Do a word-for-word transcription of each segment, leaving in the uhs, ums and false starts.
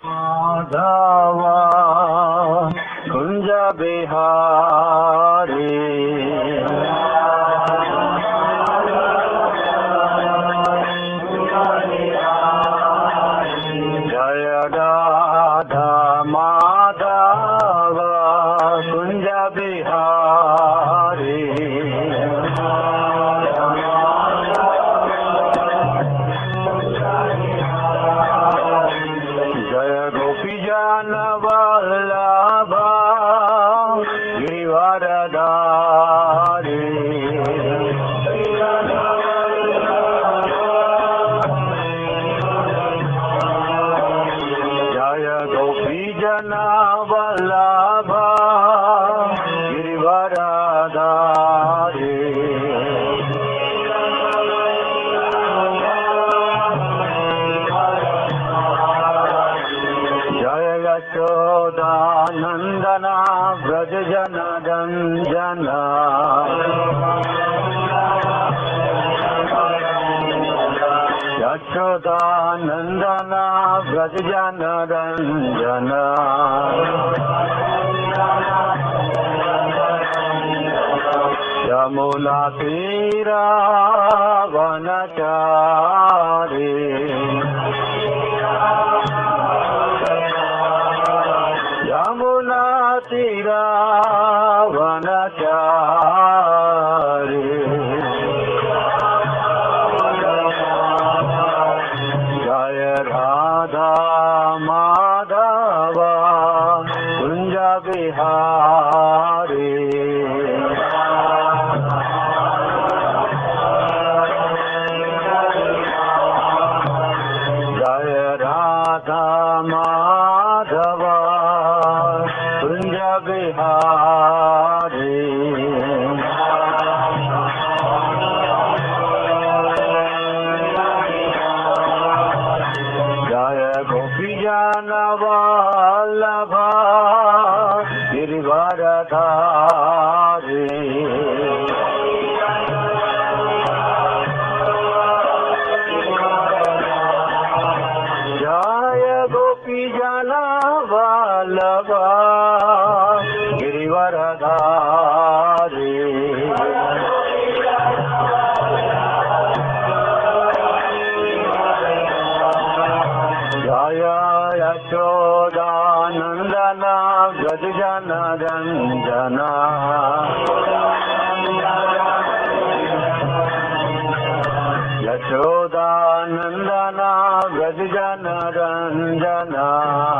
माधवा कुंज बिहारी जय राधा माधवा कुंज बिहारी वल्लभा गिरिवरधारी जय गोपी जन वल्लभा गिरिवरधारी यशोदानंदना व्रज जन रंजना यशोदानंदना व्रज जन रंजना यमुना तीरा वनचारी यमुना तीरा वनचारी जय राधा माधवा कुंज बिहारी जय राधा माधवा कुंज बिहारी जय गोपी जन वल्लभा गिरिवरधारी जय गोपी जन वल्लभा गिरिवरधारी जय यशोदानंदना व्रज जन रंजना यशोदानंदना व्रज जन रंजना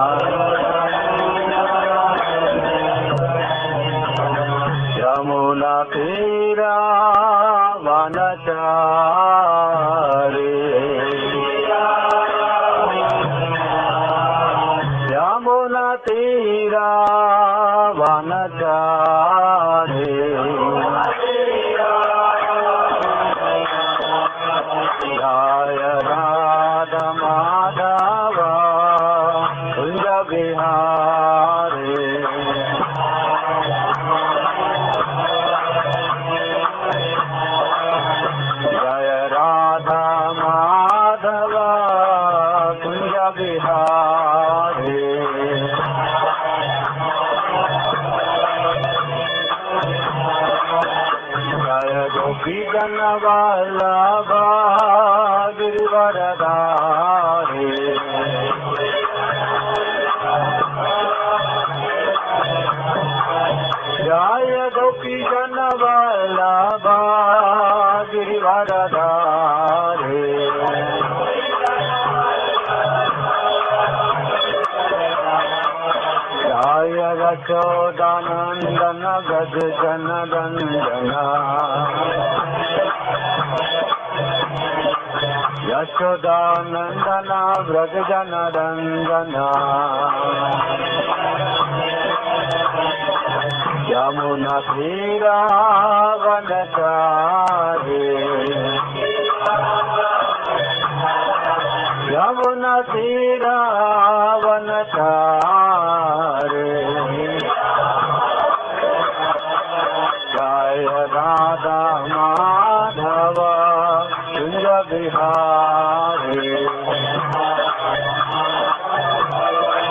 यमुना तीरा वनचारी यमुना तीरा वनचारी जय राधा माधवा कुंज बिहारी जय राधा माधवा कुंज बिहारी जय गोपी जन वल्लभा गिरिवरधारी जय गोपी जन वल्लभा गिरिवरधारी जय यशोदानंदन व्रज जन रंजना यशोदानंदना व्रज जन रंजना यमुना तीरा वनचारी यमुना तीरा वनचारी जय राधा माधवा कुंज बिहारी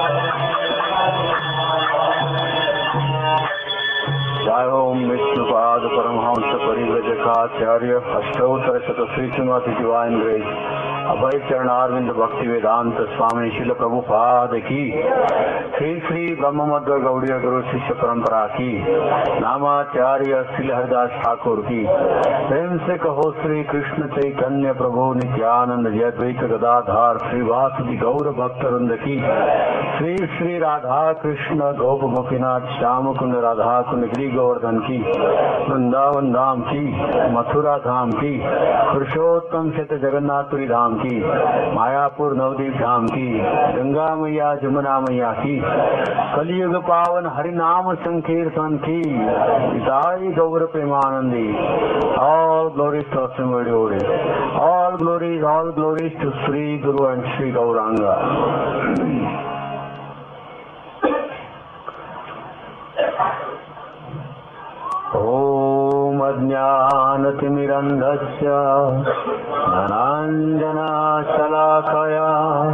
नमाचार्य अष्टोत्तर शतश्री श्रीमती डिवाइन ग्रेस अभय चरणारविंद भक्ति वेदांत स्वामी शिल प्रभुपाद की श्री श्री ब्रह्ममध्व गौड़ीय गुरु शिष्य परंपरा की नामाचार्य श्री हरिदास ठाकुर की प्रेम से कहो श्री कृष्ण चैतन्य प्रभु नित्यानंद जय द्वैत गदाधार श्रीवासुदि गौर भक्त वृंद की श्री श्री राधा कृष्ण गोप गोपीनाथ श्याम कुंड राधा कुंड गिरी गोवर्धन की वृंदावन धाम की मथुरा धाम की पुरुषोत्तम क्षेत्र जगन्नाथपुरी धाम की मायापुर नवदीप धाम की गंगा मैया जमुना मैया की कलियुग पावन हरिनाम संकीर्तन की इताई गौर प्रेमानंदी ऑल ग्लोरीज टू सिमड़ी all glories all glories to Shri Guru and Shri Gauranga. ओम अज्ञानतिमिरन्धस्य ज्ञानाञ्जनशलाकया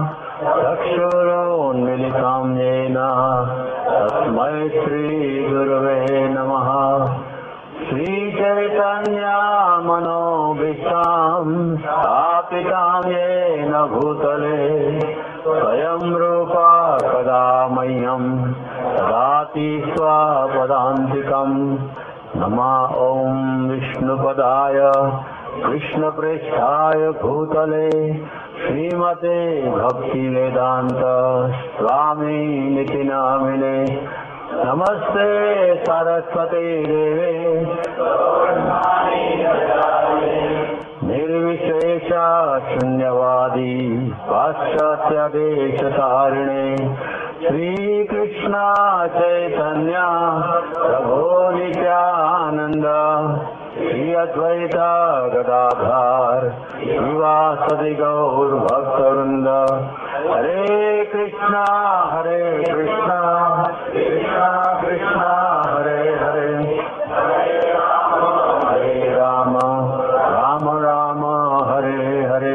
चक्षुरोन्मिलितं येन तस्मै श्रीगुरवे नमः। श्रीचैतन्यमनोभीष्टां स्थापितां येन भूतले स्वयं रूपा कदा मह्यं ददाति स्वपदान्तिकम्। नमः ओं विष्णुपदाय कृष्णप्रेष्ठाय भूतले श्रीमते भक्तिवेदांत स्वामी निति नामिने। नमस्ते सरस्वती देवे निर्विशेष शून्यवादी पाश्चात्यदेशतारिणे श्रीकृष्ण चैतन्य प्रभो नित्यानंद श्री अद्वैत गदाधर श्रीवासदि गौर भक्तवृंद। हरे कृष्णा हरे कृष्णा कृष्णा कृष्णा हरे हरे हरे राम राम राम हरे हरे।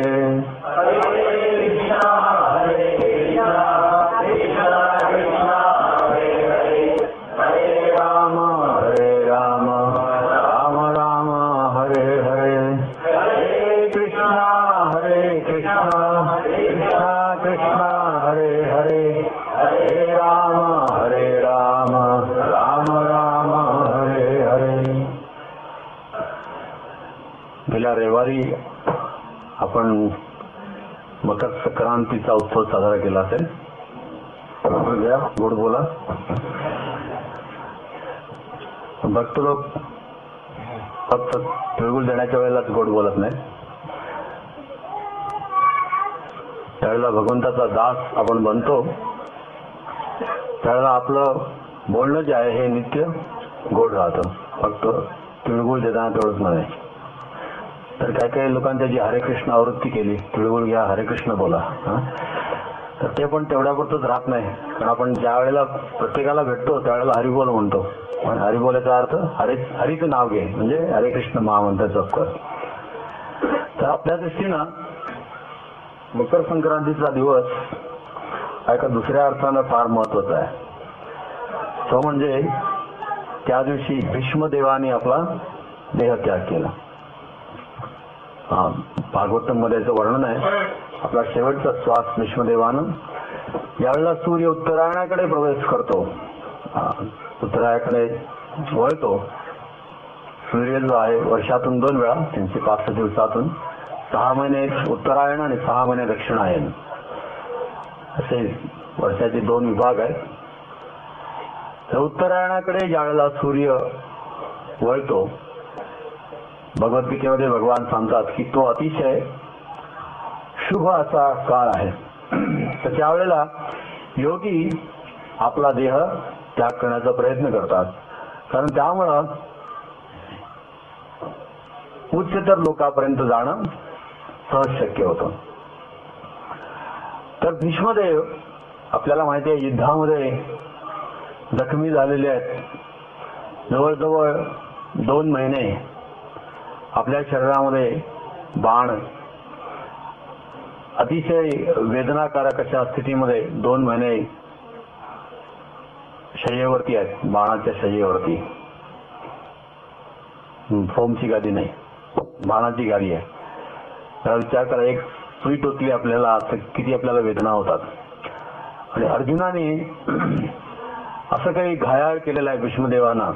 गेल्या रविवारी आपण मकर संक्रांतीचा उत्सव साजरा केला असेल. गोड बोला. भक्त लोक फक्त तिळगुळ देण्याच्या वेळेलाच गोड बोलत नाही, त्यावेळेला भगवंताचा दास आपण बनतो त्यावेळेला आपलं बोलणं जे आहे हे नित्य गोड राहतं. फक्त तिळगुळ देताना तेवढंच नाही. तर काही काही लोकांच्या जी हरे कृष्ण आवृत्ती केली, तिळगुळ घ्या हरे कृष्ण बोला, तर ते पण तेवढ्यापुरतच राहत नाही. कारण आपण ज्या वेळेला प्रत्येकाला भेटतो त्यावेळेला हरिबोल म्हणतो. पण हरिबोलाचा अर्थ हरे हरीचं नाव घे म्हणजे हरे कृष्ण महामंत्र जप कर. तर आपल्या दृष्टीनं मकर संक्रांतीचा दिवस हा एका दुसऱ्या अर्थानं फार महत्वाचा आहे. तो म्हणजे त्या दिवशी भीष्मदेवाने आपला देहत्याग केला. भागवतम मध्ये याचं वर्णन आहे. आपला शेवटचा श्वास भीष्मदेवानं यावेळेला सूर्य उत्तरायणाकडे प्रवेश करतो, उत्तरायणाकडे वळतो. सूर्य जो आहे वर्षातून दोन वेळा तीनशे पासष्ट दिवसातून सहा महिने उत्तरायण आणि सहा महिने दक्षिणायन असे वर्षाचे दोन विभाग आहेत. तर उत्तरायणाकडे ज्यावेळेला सूर्य वळतो, भगवद्गीतेमध्ये भगवान सांगतात की तो अतिशय शुभ असा काळ आहे. तर त्यावेळेला योगी आपला देह त्याग करण्याचा प्रयत्न करतात, कारण त्यामुळं उच्चतर लोकांपर्यंत जाणं सहज शक्य होतं. तर भीष्मदेव आपल्याला माहिती आहे युद्धामध्ये जखमी झालेले आहेत. जवळजवळ दोन महिने आपल्या शरीरामध्ये बाण अतिशय वेदनाकारक अशा स्थितीमध्ये दोन महिने शय्येवरती आहेत, बाणाच्या शय्येवरती, फोमची गादी नाही. बाणाची गाडी आहे. त्याला विचार करा, एक सुई टोचली आपल्याला तर किती आपल्याला वेदना होतात. आणि अर्जुनाने असं काही घायाळ केलेलं आहे भीष्मदेवांना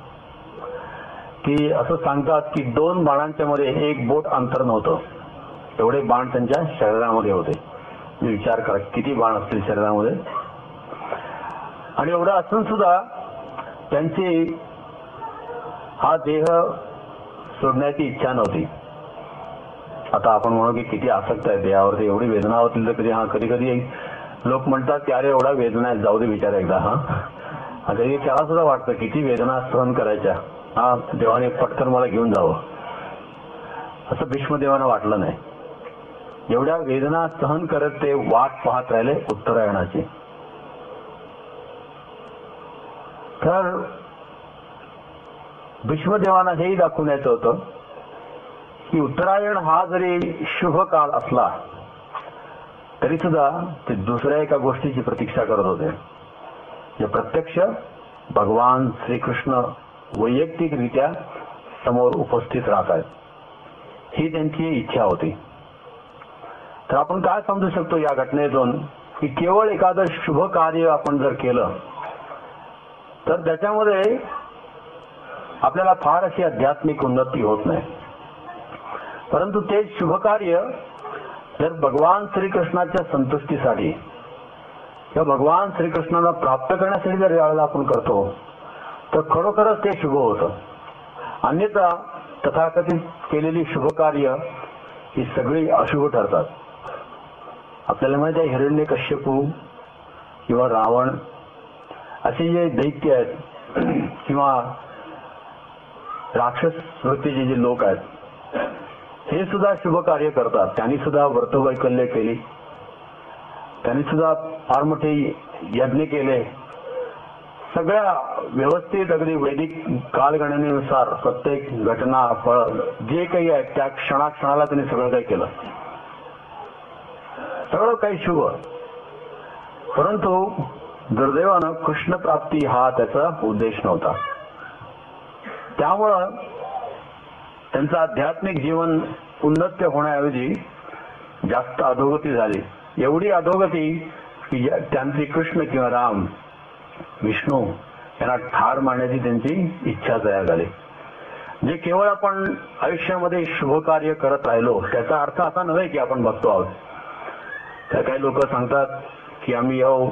की असं सांगतात की दोन बाणांच्या मध्ये एक बोट अंतर नव्हतं, एवढे बाण त्यांच्या शरीरामध्ये होते. विचार करा किती बाण असतील शरीरामध्ये. आणि एवढं असून सुद्धा त्यांची हा देह सोडण्याची इच्छा नव्हती. आता आपण म्हणू की किती आसक्त आहे देहावरती, एवढी वेदना होतील तर कधी हा कधी कधी लोक म्हणतात की अरे एवढा वेदना आहे, जाऊ दे विचार एकदा. हा आता हे त्याला सुद्धा वाटतं किती वेदना सहन करायच्या, हा देवाने पटकन मला घेऊन जावं. असं भीष्मदेवानं वाटलं नाही. एवढ्या वेदना सहन करत ते वाट पाहत राहिले उत्तरायणाची. तर भीष्मदेवांना हेही दाखवून यायचं होतं की उत्तरायण हा जरी शुभ काळ असला तरी सुद्धा ते दुसऱ्या एका गोष्टीची प्रतीक्षा करत होते. जे प्रत्यक्ष भगवान श्रीकृष्ण वैयक्तिकरित्या समोर उपस्थित राहत आहेत, ही त्यांची इच्छा होती. तर आपण काय समजू शकतो या घटनेतून की केवळ एखादं शुभ कार्य आपण जर केलं तर त्याच्यामध्ये आपल्याला फार अशी आध्यात्मिक उन्नती होत नाही. परंतु ते शुभ कार्य जर भगवान श्रीकृष्णाच्या संतुष्टीसाठी किंवा भगवान श्रीकृष्णाला प्राप्त करण्यासाठी जर यावेळेला आपण करतो तर खरोखरच ते शुभ होतं. अन्यथा तथाकथित केलेली शुभ कार्य ही सगळी अशुभ ठरतात. आपल्याला माहिती आहे हिरण्यकश्यपू किंवा रावण असे जे दैत्य आहेत किंवा राक्षस वृत्तीचे जे लोक आहेत हे सुद्धा शुभ कार्य करतात. त्यांनी सुद्धा व्रतवैकल्य केली, त्यांनी सुद्धा फार मोठे यज्ञ केले. सगळ्या व्यवस्थित अगदी वैदिक कालगणनेनुसार प्रत्येक घटना फळ जे काही आहे त्या क्षणाक्षणाला त्यांनी सगळं काही केलं, सगळं काही शुभ. परंतु दुर्दैवानं कृष्ण प्राप्ती हा त्याचा उद्देश नव्हता. त्यामुळं त्यांचं आध्यात्मिक जीवन उन्नत होण्याऐवजी जास्त अधोगती झाली. एवढी अधोगती की त्यांची कृष्ण किंवा राम विष्णू यांना ठार मारण्याची त्यांची इच्छा तयार झाली. जे केवळ आपण आयुष्यामध्ये शुभ कार्य करत राहिलो त्याचा अर्थ असा नव्हे की आपण बघतो आहोत. तर काही लोक सांगतात की आम्ही येऊ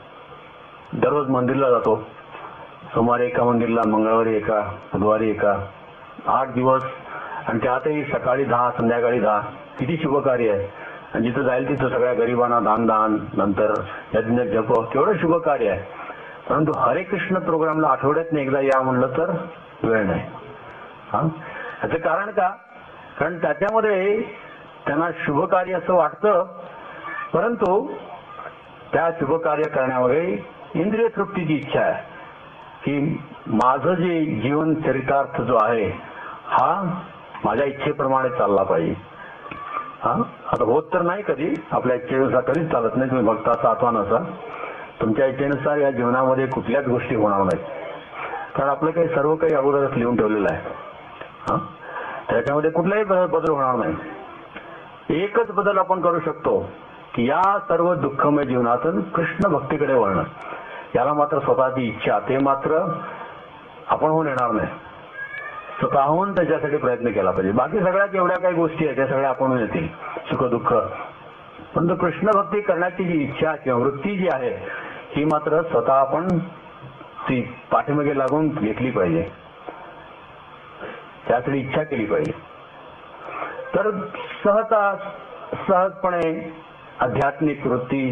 दररोज मंदिरला जातो, सोमवारी एका मंदिरला, मंगळवारी एका, बुधवारी एका, आठ दिवस, आणि त्यातही सकाळी दहा संध्याकाळी दहा. किती शुभ कार्य आहे. आणि जिथं जाईल तिथं सगळ्या गरिबांना दान दान, नंतर यज्ञ जप, केवढं शुभ कार्य आहे. परंतु हरे कृष्ण प्रोग्रामला आठवड्यातनं एकदा या म्हणलं तर वेळ नाही. हा याचं कारण का? कारण त्याच्यामध्ये त्यांना शुभ कार्य असं वाटतं, परंतु त्या शुभ कार्य करण्यामध्ये इंद्रिय तृप्तीची इच्छा आहे की माझं जे जीवन चरितार्थ जो आहे हा माझ्या इच्छेप्रमाणे चालला पाहिजे. हा आता होत तर नाही कधी, आपल्या इच्छेनुसार कधीच चालत नाही. तुम्ही भक्त असा अथवा नसा, तुमच्या इच्छेनुसार या जीवनामध्ये कुठल्याच गोष्टी होणार नाहीत. कारण आपलं काही सर्व काही अगोदरच लिहून ठेवलेलं आहे. हा त्याच्यामध्ये कुठलाही बदल होणार नाही. एकच बदल आपण करू शकतो की या सर्व दुःखमय जीवनातून कृष्ण भक्तीकडे वळणं. याला मात्र स्वतःची इच्छा ते मात्र आपण होऊन येणार नाही. स्वतःहून त्याच्यासाठी प्रयत्न केला पाहिजे. बाकी सगळ्यात एवढ्या काही गोष्टी आहेत त्या सगळ्या आपण येतील, सुख दुःख. पण कृष्ण भक्ती करण्याची जी इच्छा किंवा वृत्ती जी आहे ही मात्र स्वतः आपण ती पाठीमागे लागून घेतली पाहिजे, त्यासाठी इच्छा केली पाहिजे. तर सहसा सहजपणे आध्यात्मिक वृत्ती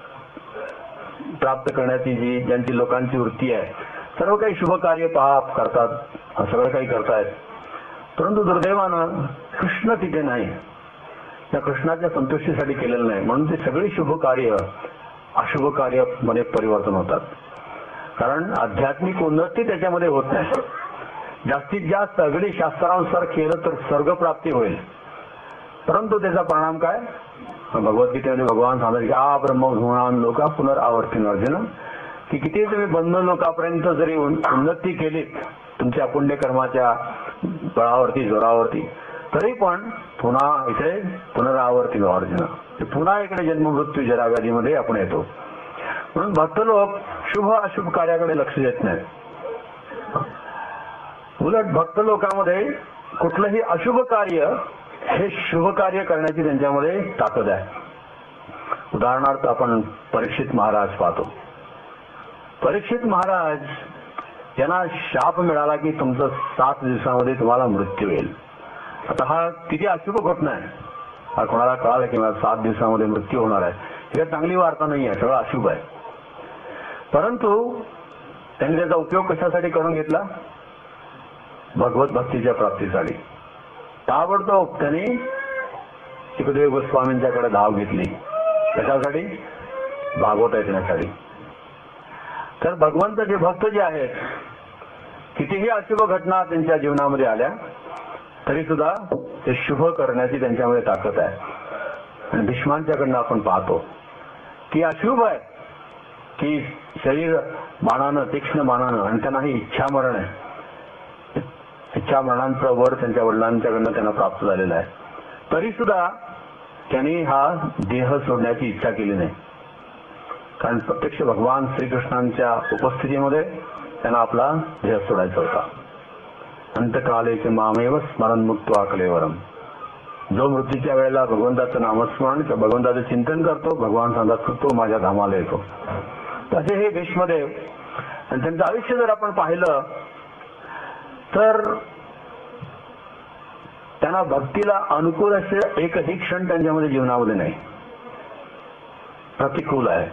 प्राप्त करण्याची जी ज्यांची लोकांची वृत्ती आहे, सर्व काही शुभ कार्य पहा करतात, सगळं काही करतायत. परंतु दुर्दैवानं कृष्ण तिथे नाही, त्या कृष्णाच्या संतुष्टीसाठी केलेलं नाही. म्हणून ते सगळी शुभ कार्य अशुभ कार्य मध्ये परिवर्तन होतात. कारण आध्यात्मिक उन्नती त्याच्यामध्ये होत नाही. जास्तीत जास्त अगदी शास्त्रानुसार केलं तर स्वर्गप्राप्ती होईल, परंतु त्याचा परिणाम काय? भगवद्गीतेमध्ये भगवान सांगतात की आ ब्रह्मभुवनान लोका पुनरावर्तीन अर्जुन, की किती तुम्ही बंध लोकापर्यंत जरी उन्नती केलीत तुमच्या पुण्यकर्माच्या बळावरती जोरावरती, तरी पण पुन्हा इथे पुनरावर्ती अर्जुन, पुन्हा इकडे जन्म मृत्यू जराव्याधीमध्ये आपण येतो. म्हणून भक्त लोक शुभ अशुभ कार्याकडे लक्ष देत नाहीत. उलट भक्त लोकांमध्ये कुठलंही अशुभ कार्य हे शुभ कार्य करण्याची त्यांच्यामध्ये ताकद आहे. उदाहरणार्थ आपण परीक्षित महाराज पाहतो. परीक्षित महाराज यांना शाप मिळाला की तुमचं सात दिवसामध्ये तुम्हाला मृत्यू येईल. आता हा किती अशुभ घटना आहे. हा कोणाला कळालं की मला सात दिवसामध्ये मृत्यू होणार आहे, ही चांगली वार्ता नाही आहे, सगळं अशुभ आहे. परंतु त्यांनी त्याचा उपयोग कशासाठी करून घेतला? भगवत भक्तीच्या प्राप्तीसाठी. ताबडतोब त्यांनी सुखदेव गोस्वामींच्याकडे धाव घेतली. कशासाठी? भागवत ऐकण्यासाठी. तर भगवंताचे भक्त जे आहेत, कितीही अशुभ घटना त्यांच्या जीवनामध्ये आल्या तरी सुद्धा ते शुभ करण्याची त्यांच्यामध्ये ताकद आहे. आणि भीष्मांच्याकडनं आपण पाहतो की अशुभ आहे की शरीर बाणानं, तीक्ष्ण बाणानं, आणि त्यांना ही इच्छा मरण आहे. इच्छा मरणांचं वर त्यांच्या वडिलांच्याकडनं त्यांना प्राप्त झालेलं आहे. तरी सुद्धा त्यांनी हा देह सोडण्याची इच्छा केली नाही. कारण प्रत्यक्ष भगवान श्रीकृष्णांच्या उपस्थितीमध्ये त्यांना आपला देह सोडायचा होता. अंतकालेचे मामेव स्मरण मुक्त्वा कलेवरम. जो मृत्यूच्या वेळेला भगवंताचं नामस्मरण किंवा भगवंताचं चिंतन करतो, भगवान सांगतात तो माझ्या धामाला येतो. तसे हे भीष्मदेव आणि त्यांचं आयुष्य जर आपण पाहिलं तर त्यांना भक्तीला अनुकूल असे एकही क्षण त्यांच्यामध्ये जीवनामध्ये नाही. प्रतिकूल आहे.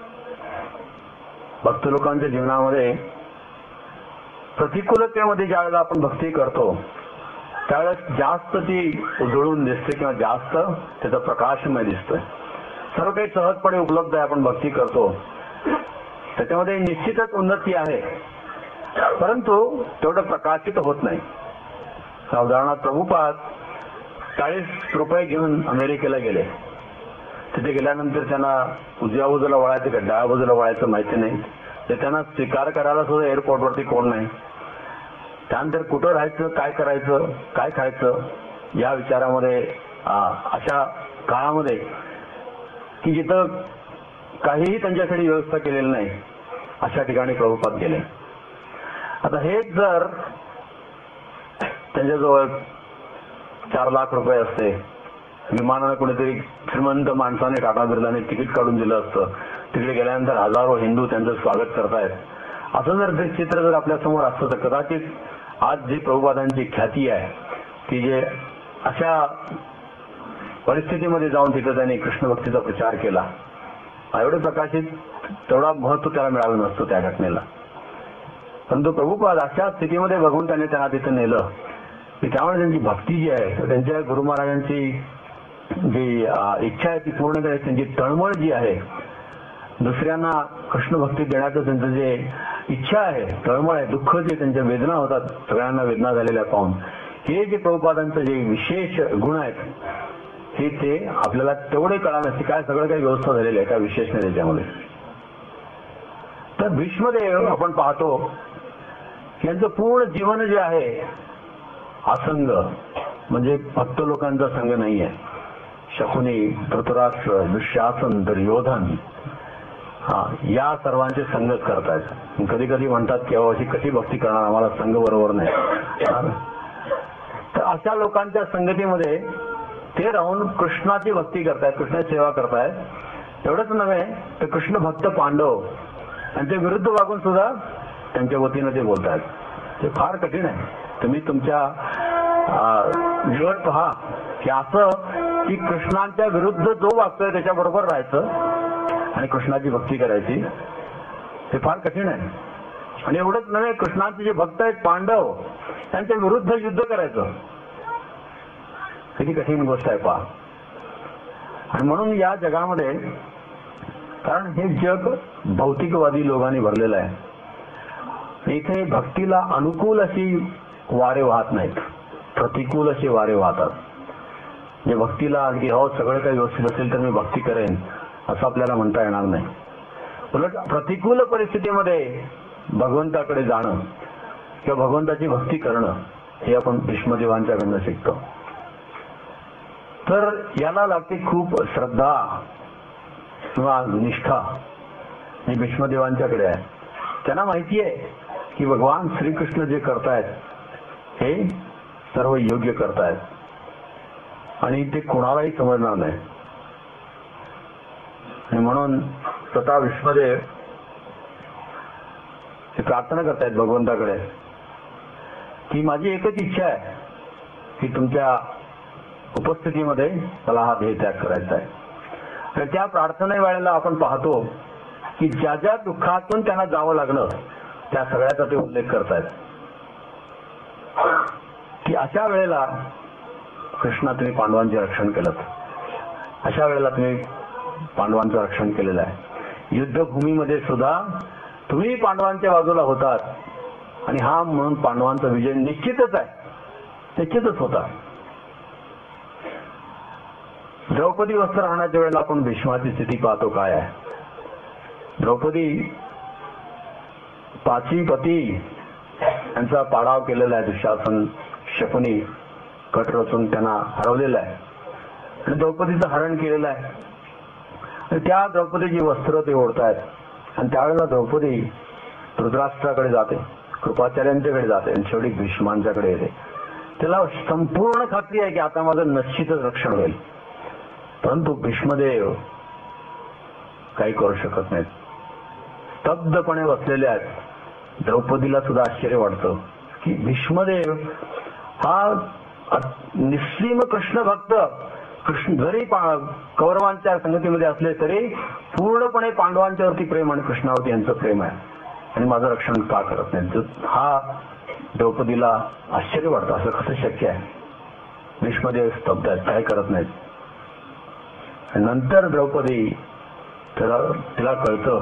भक्त लोकांच्या जीवनामध्ये प्रतिकूलतेमध्ये ज्यावेळेला आपण भक्ती करतो त्यावेळेस जास्त ती उजळून दिसते किंवा जास्त त्याचा प्रकाशमय दिसतोय. सर्व काही सहजपणे उपलब्ध आहे, आपण भक्ती करतो, त्याच्यामध्ये निश्चितच उन्नती आहे, परंतु तेवढं प्रकाशित होत नाही. उदाहरणार्थ प्रभुपाद चाळीस रुपये घेऊन अमेरिकेला गेले. तिथे गेल्यानंतर त्यांना उजव्या बाजूला वळायचं का डाव्या बाजूला वळायचं माहिती नाही. ते त्यांना स्वीकार करायला सुद्धा एअरपोर्टवरती कोण नाही. त्यानंतर कुठं राहायचं, काय करायचं, काय खायचं या विचारामध्ये अशा काळामध्ये की जिथं काहीही त्यांच्यासाठी व्यवस्था केलेली नाही अशा ठिकाणी प्रभुपाद गेले. आता हेच जर त्यांच्याजवळ चार लाख रुपये असते, विमानानं कुणीतरी श्रीमंत माणसाने टाटा बिर्लाने तिकीट काढून दिलं असतं, तिकडे गेल्यानंतर हजारो हिंदू त्यांचं स्वागत करतायत, असं जर ते चित्र जर आपल्या समोर असतं तर कदाचित आज जी प्रभुपादांची ख्याती आहे की जे अशा परिस्थितीमध्ये जाऊन तिथं त्यांनी कृष्ण भक्तीचा प्रचार केला, एवढं प्रकाशित तेवढा महत्व त्याला मिळालं नसतं त्या घटनेला. परंतु प्रभुपाद अशा स्थितीमध्ये बघून त्याने त्यांना तिथं नेलं की त्यामुळे त्यांची भक्ती जी आहे, त्यांच्या गुरु महाराजांची जी इच्छा आहे ती पूर्ण करायची, त्यांची तळमळ जी आहे, दुसऱ्यांना कृष्ण भक्ती देण्याचं त्यांचं जे इच्छा आहे, तळमळ आहे, दुःख जे त्यांच्या वेदना होतात, सगळ्यांना वेदना झालेल्या पाहून हे जे प्रभुपादांचं जे विशेष गुण आहेत हे ते आपल्याला तेवढे कळणार की काय सगळं काही व्यवस्था झालेली आहे त्या विशेष नाही त्याच्यामध्ये. तर भीष्मदेव आपण पाहतो यांचं पूर्ण जीवन जे आहे असंग, म्हणजे भक्त लोकांचा संघ नाही आहे. शकुनी, धृतराष्ट्र, दुःशासन, दुर्योधन हा या सर्वांचे संगत करतायत. कधी कधी म्हणतात की अशी कशी भक्ती करणार, आम्हाला संघ बरोबर नाही. तर अशा लोकांच्या संगतीमध्ये ते राहून कृष्णाची भक्ती करतायत, कृष्णाची सेवा करतायत. एवढंच नव्हे तर कृष्ण भक्त पांडव त्यांच्या विरुद्ध वागून सुद्धा त्यांच्या वतीनं ते बोलतायत. ते फार कठीण आहे. तुम्ही तुमच्या जीवन पहा की असं की कृष्णांच्या विरुद्ध जो वागतोय त्याच्याबरोबर राहायचं आणि कृष्णाची भक्ती करायची, हे फार कठीण आहे. आणि एवढंच नव्हे, कृष्णाचे जे भक्त आहेत पांडव त्यांच्या विरुद्ध युद्ध करायचं, किती कठीण गोष्ट आहे पहा. आणि म्हणून या जगामध्ये, कारण हे जग भौतिकवादी लोकांनी भरलेलं आहे, इथे भक्तीला अनुकूल अशी वारे वाहत नाहीत, प्रतिकूल असे वारे वाहतात. जे भक्तीला अगदी हो सगळं काही व्यवस्थित असेल तर मी भक्ती करेन असं आपल्याला म्हणता येणार नाही. उलट प्रतिकूल परिस्थितीमध्ये भगवंताकडे जाणं किंवा भगवंताची भक्ती करणं हे आपण भीष्मदेवांच्याकडनं शिकतो. तर याला लागते खूप श्रद्धा किंवा निष्ठा. ही भीष्मदेवांच्याकडे आहे. त्यांना माहिती आहे की भगवान श्रीकृष्ण जे करतायत हे सर्व योग्य करतायत आणि ते कोणालाही समजणार नाही. आणि म्हणून स्वतः भीष्मदेव हे प्रार्थना करतायत भगवंताकडे की माझी एकच इच्छा आहे की तुमच्या उपस्थितीमध्ये मला हा देह त्याग करायचा आहे. आणि त्या प्रार्थने वेळेला आपण पाहतो की ज्या ज्या दुःखातून त्यांना जावं लागलं त्या सगळ्याचा ते उल्लेख करतायत की अशा वेळेला कृष्णा तुम्ही पांडवांचे रक्षण केलं. अशा वेळेला तुम्ही पांडवांचं रक्षण केलेलं आहे. युद्धभूमीमध्ये सुद्धा तुम्ही पांडवांच्या बाजूला होतात आणि हा म्हणून पांडवांचा विजय निश्चितच आहे, निश्चितच होता. द्रौपदी वस्त्र राहण्याच्या वेळेला आपण भीष्माची स्थिती पाहतो काय आहे. द्रौपदी पाची पती यांचा पाडाव केलेला आहे. दुःशासन शकुनी कट रचून त्यांना हरवलेला आहे आणि द्रौपदीचं हरण केलेलं आहे. आणि त्या द्रौपदीची वस्त्र ते ओढतायत आणि त्यावेळेला द्रौपदी धृतराष्ट्राकडे जाते, कृपाचार्यांच्याकडे जाते आणि शेवटी भीष्मांच्याकडे येते. त्याला संपूर्ण खात्री आहे की आता माझं निश्चितच रक्षण होईल. परंतु भीष्मदेव काही करू शकत नाहीत. स्तब्धपणे बसलेले आहेत. द्रौपदीला सुद्धा आश्चर्य वाटतं की भीष्मदेव हा निस्सीम कृष्ण भक्त, कृष्ण जरी कौरवांच्या संगतीमध्ये असले तरी पूर्णपणे पांडवांच्यावरती प्रेम आणि कृष्णावरती यांचं प्रेम आहे आणि माझं रक्षण का करत नाही. हा द्रौपदीला आश्चर्य वाटतं. असं कसं शक्य आहे. भीष्मदेव स्तब्ध आहेत, काय करत नाहीत. नंतर द्रौपदी तिला तिला कळतं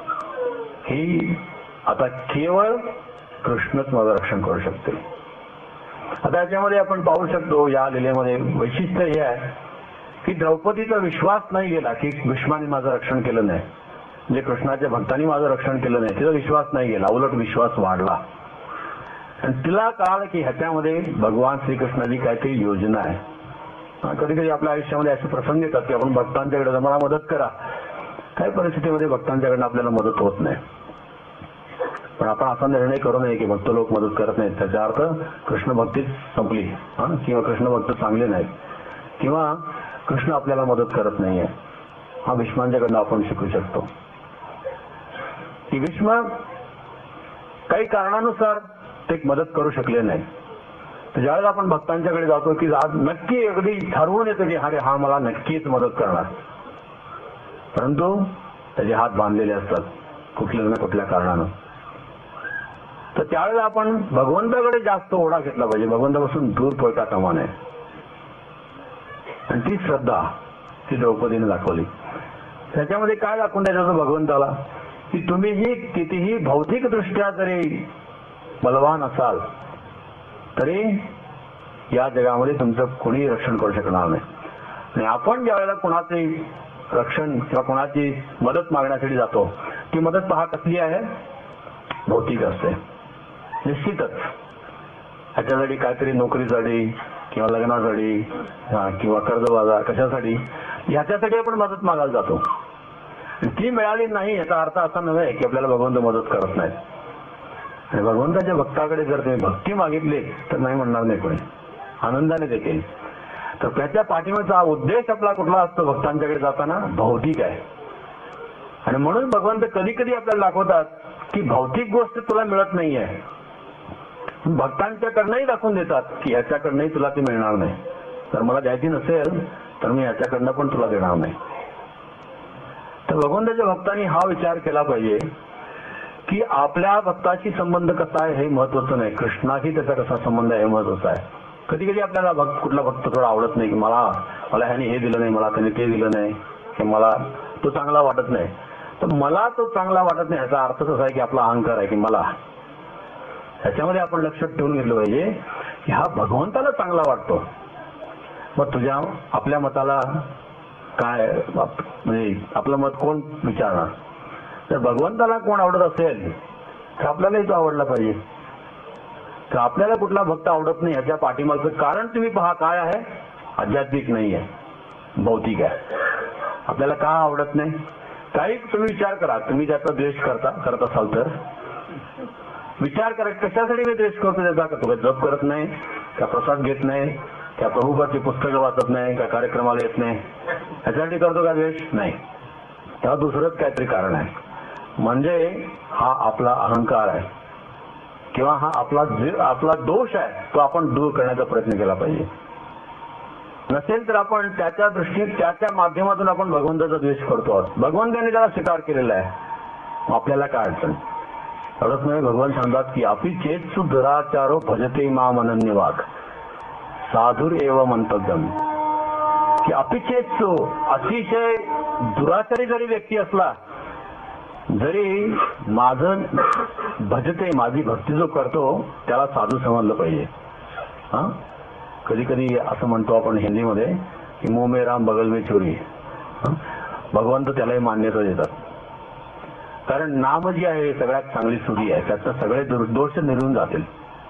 की आता केवळ कृष्णच माझं रक्षण करू शकते. आता याच्यामध्ये आपण पाहू शकतो या लीलेमध्ये वैशिष्ट्य हे आहे की द्रौपदीचा विश्वास नाही गेला की भीष्माने माझं रक्षण केलं नाही, म्हणजे कृष्णाच्या भक्तांनी माझं रक्षण केलं नाही. तिचा विश्वास नाही गेला, उलट विश्वास वाढला. आणि तिला कळलं की ह्याच्यामध्ये भगवान श्रीकृष्णाची काहीतरी योजना आहे. कधी कधी आपल्या आयुष्यामध्ये असे प्रसंग येतात की आपण भक्तांच्याकडे मला मदत करा. काही परिस्थितीमध्ये भक्तांच्याकडनं आपल्याला मदत होत नाही. पण आपण असा निर्णय करू नये की भक्त लोक मदत करत नाहीत त्याचा अर्थ कृष्ण भक्तीच संपली किंवा कृष्ण भक्त चांगले नाहीत किंवा कृष्ण आपल्याला मदत करत नाहीये. हा भीष्मांच्याकडनं आपण शिकू शकतो की भीष्म काही कारणानुसार ते मदत करू शकले नाही. तर ज्यावेळेला आपण भक्तांच्याकडे जातो की आज नक्की अगदी ठरवून येतो की अरे हा मला नक्कीच मदत करणार, परंतु त्याचे हात बांधलेले असतात कुठल्या ना कुठल्या कारणानं. तर त्यावेळेला आपण भगवंताकडे जास्त ओढा घेतला पाहिजे, भगवंतापासून दूर पळता कामा नये. आणि ती श्रद्धा ती द्रौपदीने दाखवली. त्याच्यामध्ये काय दाखवून द्यायचं भगवंताला की तुम्हीही कितीही भौतिक दृष्ट्या जरी बलवान असाल तरी या जगामध्ये तुमचं कोणी रक्षण करू शकणार नाही. आणि आपण ज्या वेळेला कोणाचे रक्षण किंवा कोणाची मदत मागण्यासाठी जातो ती मदत पहा कसली आहे, भौतिक असते निश्चितच. ह्याच्यासाठी काहीतरी नोकरीसाठी किंवा लग्नासाठी किंवा कर्ज बाजार कशासाठी ह्याच्यासाठी आपण मदत मागायला जातो. ती मिळाली नाही याचा अर्थ असा नव्हे की आपल्याला भगवंत मदत करत नाहीत. आणि भगवंताच्या भक्ताकडे जर तुम्ही भक्ती मागितली तर नाही म्हणणार नाही कोणी, आनंदाने देतील. तर त्याच्या पाठीमागचा उद्देश आपला कुठला असतो भक्तांच्याकडे जाताना, भौतिक आहे. आणि म्हणून भगवंत कधी कधी आपल्याला दाखवतात की भौतिक गोष्ट तुला मिळत नाहीये, भक्तांच्याकडनंही दाखवून देतात की ह्याच्याकडनंही तुला ती मिळणार नाही. तर मला द्यायची नसेल तर मी ह्याच्याकडनं पण तुला देणार नाही. तर भगवंताच्या भक्तांनी हा विचार केला पाहिजे की आपल्या भक्ताशी संबंध कसा आहे हे महत्वाचं नाही, कृष्णाशी त्याचा कसा संबंध आहे हे महत्वाचं आहे. कधी कधी आपल्याला भक्त कुठला भक्त थोडा आवडत नाही की मला मला ह्याने हे दिलं नाही, मला त्याने ते दिलं नाही, की मला तो चांगला वाटत नाही. तर मला तो चांगला वाटत नाही याचा अर्थ असा आहे की आपला अहंकार आहे की मला. ह्याच्यामध्ये आपण लक्षात ठेवून घेतलं पाहिजे की हा भगवंताला चांगला वाटतो. मग तुझ्या आपल्या मताला काय म्हणजे आपलं मत कोण विचारणार. तर भगवंताला कोण आवडत असेल तर आपल्यालाही तो आवडला पाहिजे. तर आपल्याला कुठला भक्त आवडत नाही याच्या पाठीमागचं कारण तुम्ही पहा काय आहे, आध्यात्मिक नाही आहे, भौतिक आहे. आपल्याला का आवडत नाही? काही तुम्ही विचार करा. तुम्ही त्याचा द्वेष करता करत असाल तर विचार करा, कशासाठी मी द्वेष करतो त्याचा? का तो जप करत नाही, का प्रसाद घेत नाही, का प्रभुपाची पुस्तकं वाचत नाही, का कार्यक्रमाला येत नाही, याच्यासाठी करतो का द्वेष? नाही. तेव्हा दुसरंच काहीतरी कारण आहे. म्हणजे हा आपला अहंकार आहे किंवा हा आपला आपला दोष आहे, तो आपण दूर करण्याचा प्रयत्न केला पाहिजे. नसेल तर आपण त्याच्या दृष्टीने त्याच्या माध्यमातून आपण भगवंताचा द्वेष करतो आहोत. भगवंताने त्याला स्वीकार केलेला आहे, आपल्याला काय अडचण? एवढंच नाही, भगवान सांगतात की अपि चेत्सु दुराचारो भजते माम अनन्यवाद साधुर एव मंतव्यम. की अपि चेत्सु, अतिशय दुराचारी जरी व्यक्ती असला, जरी माझं भजते, माझी भक्ती जो करतो त्याला साधू समजलं पाहिजे. हा, कधी कधी असं म्हणतो आपण हिंदीमध्ये की मुंह में राम बगल में चोरी. भगवंत त्यालाही मान्यता देतात, कारण नाम जी आहे सगळ्यात चांगली सुरी आहे, त्यातनं सगळे दोष निघून जातील.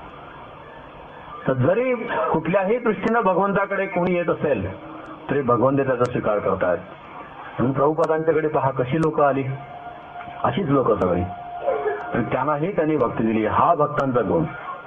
तर जरी कुठल्याही दृष्टीनं भगवंताकडे कोणी येत असेल तरी भगवंत त्याचा स्वीकार करतायत. म्हणून प्रभुपादांच्याकडे पहा कशी लोक आली, अशीच लोक सगळी, आणि त्यांनाही त्यांनी भक्ती दिली. हा भक्तांचा गुण.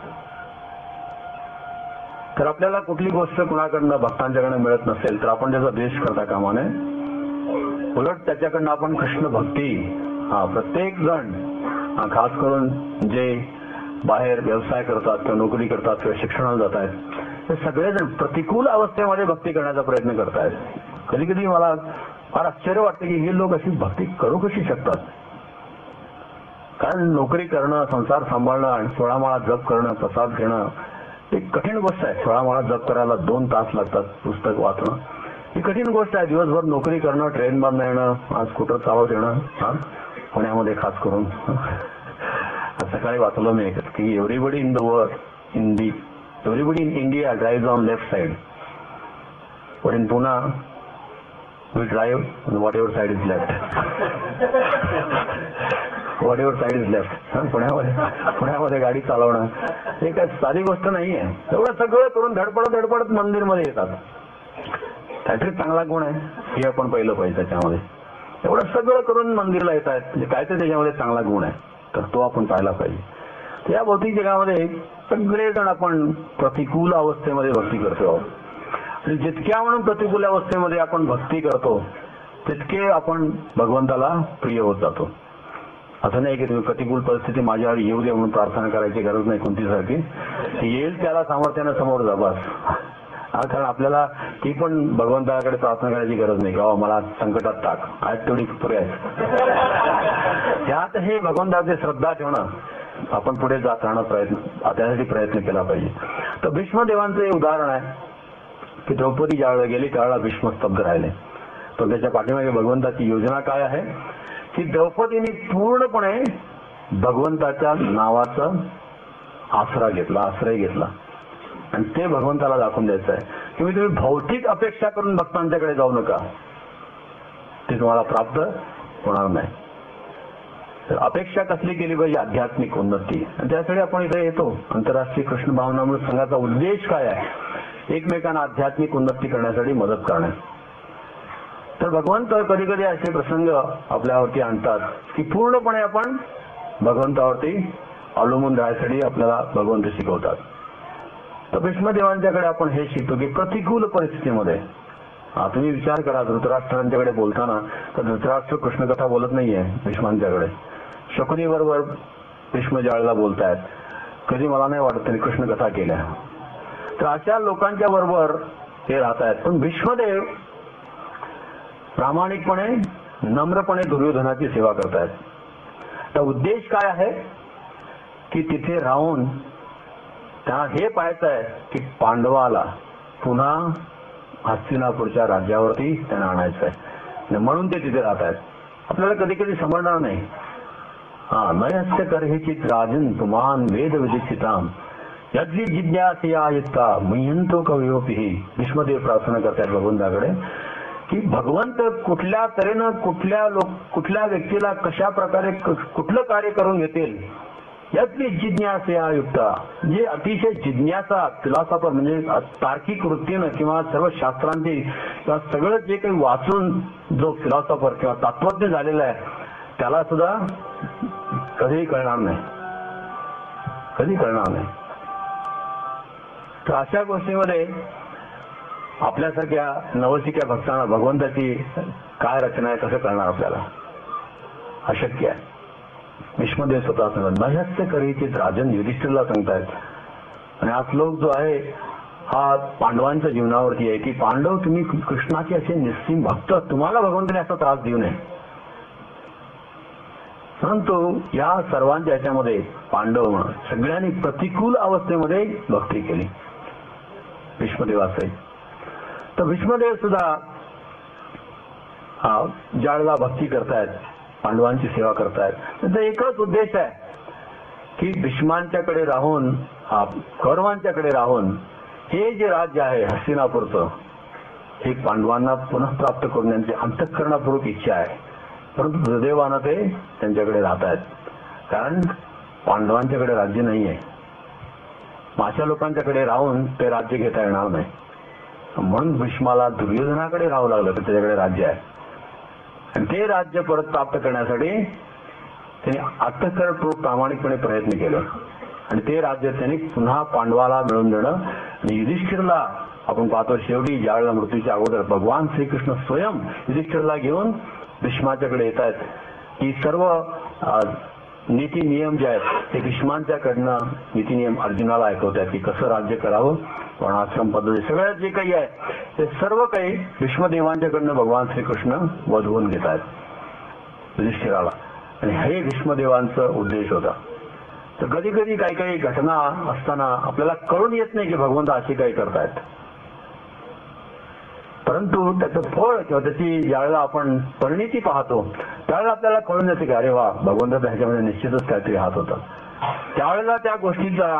तर आपल्याला कुठली गोष्ट कुणाकडनं भक्तांच्याकडनं मिळत नसेल तर आपण त्याचा द्वेष करता कामा नये. उलट त्याच्याकडनं आपण कृष्ण भक्ती, हा प्रत्येक जण, खास करून जे बाहेर व्यवसाय करतात किंवा नोकरी करतात किंवा शिक्षणाला जात आहेत, ते सगळेजण प्रतिकूल अवस्थेमध्ये भक्ती करण्याचा प्रयत्न करतायत. कधी कधी मला फार आश्चर्य वाटतं की हे लोक अशी भक्ती करू कशी शकतात. कारण नोकरी करणं, संसार सांभाळणं आणि सोळा माळा जप करणं, प्रसाद घेणं एक कठीण गोष्ट आहे. सोळा माळा जप करायला दोन तास लागतात, पुस्तक वाचणं ही कठीण गोष्ट आहे. दिवसभर नोकरी करणं, ट्रेन मधून येणं, स्कूटर चालवत येणं, हा पुण्यामध्ये खास करून. सकाळी वाचलं मी की everybody in the world in the everybody in India drive on left side, but in Poona we drive on whatever side is left. Whatever side is left. पुण्यामध्ये पुण्यामध्ये गाडी चालवणं हे काय साधी गोष्ट नाहीये. एवढं सगळं करून धडपडत धडपडत मंदिरमध्ये येतात. काहीतरी चांगला गुण आहे हे आपण पाहिलं पाहिजे त्याच्यामध्ये. एवढं सगळं करून मंदिरला येत आहेत म्हणजे काय तर त्याच्यामध्ये चांगला गुण आहे, तर तो आपण पाहिला पाहिजे. या भौतिक जगामध्ये सगळेजण आपण प्रतिकूल अवस्थेमध्ये भक्ती करतो आहोत. आणि जितक्या म्हणून प्रतिकूल अवस्थेमध्ये आपण भक्ती करतो तितके आपण भगवंताला प्रिय होत जातो. असं नाही की तुम्ही प्रतिकूल परिस्थिती माझ्यावर येऊ दे म्हणून प्रार्थना करायची गरज नाही कुंतीसारखी. येईल त्याला सामर्थ्यानं समोर जा बस. कारण आपल्याला ती पण भगवंताकडे प्रार्थना करायची गरज नाही की मला संकटात टाक, आज तेवढी पुरे आहे. त्यात हे भगवंताचे श्रद्धा ठेवणं, आपण पुढे जात राहणं प्रयत्न त्यासाठी प्रयत्न केला पाहिजे. तर भीष्मदेवांचं हे उदाहरण आहे की द्रौपदी ज्यावेळेला गेली त्यावेळेला भीष्म स्तब्ध राहिले. तर त्याच्या पाठीमागे भगवंताची योजना काय आहे की द्रौपदीने पूर्णपणे भगवंताच्या नावाचा आसरा घेतला, आश्रय घेतला आणि ते भगवंताला दाखवून द्यायचं आहे की मी तुम्ही भौतिक अपेक्षा करून भक्तांच्याकडे जाऊ नका, ते तुम्हाला प्राप्त होणार नाही. तर अपेक्षा कसली केली पाहिजे? आध्यात्मिक उन्नती. आणि त्यासाठी आपण इथे येतो. आंतरराष्ट्रीय कृष्ण भावनामृत संघाचा उद्देश काय आहे? एकमेकांना आध्यात्मिक उन्नती करण्यासाठी मदत करणे. तर भगवंत कधी कधी असे प्रसंग आपल्यावरती आणतात की पूर्णपणे आपण भगवंतावरती अवलंबून राहण्यासाठी आपल्याला भगवंत शिकवतात. तर भीष्मदेवांच्याकडे आपण हे शिकतो की प्रतिकूल परिस्थितीमध्ये, हा तुम्ही विचार करा, धृतराष्ट्रांच्याकडे बोलताना तर धृतराष्ट्र कृष्णकथा बोलत नाहीये भीष्मांच्याकडे. शकुनी बरोबर भीष्म ज्यावेळेला बोलतायत, कधी मला नाही वाटत त्यांनी कृष्णकथा केल्या. तर अशा लोकांच्या बरोबर ते राहत आहेत. पण भीष्मदेव प्रामाणिकपणे नम्रपणे दुर्योधनाची सेवा करतायत. तर उद्देश काय आहे की तिथे राहून त्यांना हे पाहायचं आहे की पांडवाला पुन्हा हस्तिनापूरच्या राज्यावरती त्यांना आणायचं आहे, म्हणून ते तिथे राहत आहेत. आपल्याला कधी कधी समजणार नाही. हा नयस्य करहिचित राजन तुमान वेद विदिचिताम यद्वी जिज्ञासया युक्ता मह्यंतो कवयोपी. भीष्मदेव प्रार्थना करतात भगवंताकडे की भगवंत कुठल्या तऱ्हेनं कुठल्या लोक कुठल्या व्यक्तीला कशा प्रकारे कुठलं कार्य करून घेतील यातली जिज्ञासा युक्त, जे अतिशय जिज्ञासा फिलॉसॉफर म्हणजे तार्किक वृत्तीनं किंवा सर्व शास्त्रांती किंवा सगळं जे काही वाचून जो फिलॉसॉफर किंवा तत्वज्ञ झालेला आहे त्याला सुद्धा कधीही कळणार नाही, कधी कळणार नाही. तर अशा गोष्टीमध्ये आपल्यासारख्या नवशिक्या भक्तांना भगवंताची काय रचना आहे कसं कळणार आपल्याला? अशक्य आहे. भीष्मदेव स्वतः सांगतात नह्यस्य करीचित राजन युधिष्ठिरला सांगतायत. आणि हा श्लोक जो आहे हा पांडवांच्या जीवनावरती आहे की पांडव तुम्ही कृष्णाचे असे निस्सीम भक्त, तुम्हाला भगवंताने असा त्रास देऊ नये. परंतु या सर्वांच्या याच्यामध्ये पांडव सगळ्यांनी प्रतिकूल अवस्थेमध्ये भक्ती केली भीष्मदेवाचे. तर भीष्मदेव सुद्धा ज्यावेळेला भक्ती करतायत, पांडवांची सेवा करतायत, त्यांचा एकच उद्देश आहे की भीष्मांच्याकडे राहून, कौरवांच्याकडे राहून हे जे राज्य आहे हस्तिनापूरचं हे पांडवांना पुनः प्राप्त करून त्यांची अंतःकरणापूर्वक इच्छा आहे. परंतु दुर्दैवानं ते त्यांच्याकडे राहत आहेत, कारण पांडवांच्याकडे राज्य नाही आहे. अशा लोकांच्याकडे राहून ते राज्य घेता येणार नाही. म्हणून भीष्माला दुर्योधनाकडे राहावं लागलं, तर त्याच्याकडे राज्य आहे. आणि ते राज्य परत प्राप्त करण्यासाठी त्यांनी अंतःकरणपूर्वक प्रामाणिकपणे प्रयत्न केले आणि ते राज्य त्यांनी पुन्हा पांडवाला मिळवून देणं. आणि युधिष्ठिरला आपण पाहतो शेवटी ज्यावेळेला मृत्यूच्या अगोदर भगवान श्रीकृष्ण स्वयं युधिष्ठिरला घेऊन भीष्माच्याकडे येत आहेत की सर्व नीती नियम जे आहेत ते भीष्मांच्याकडनं नीती नियम अर्जुनाला ऐकवतात की कसं राज्य करावं, वर्णाश्रम पद्धती सगळ्यात जे काही आहे ते सर्व काही भीष्मदेवांच्याकडनं भगवान श्रीकृष्ण वधवून घेत आहेत युधिष्ठिराला. आणि हे भीष्मदेवांचा उद्देश होता. तर कधी कधी काही काही घटना असताना आपल्याला कळून येत नाही की भगवंत अशी काही करतायत, परंतु त्याचं फळ किंवा त्याची ज्यावेळेला आपण परिणिती पाहतो त्यावेळेला आपल्याला कळून येते की अरे वा भगवंताचा ह्याच्यामध्ये निश्चितच काहीतरी हात होता. त्यावेळेला त्या गोष्टीचा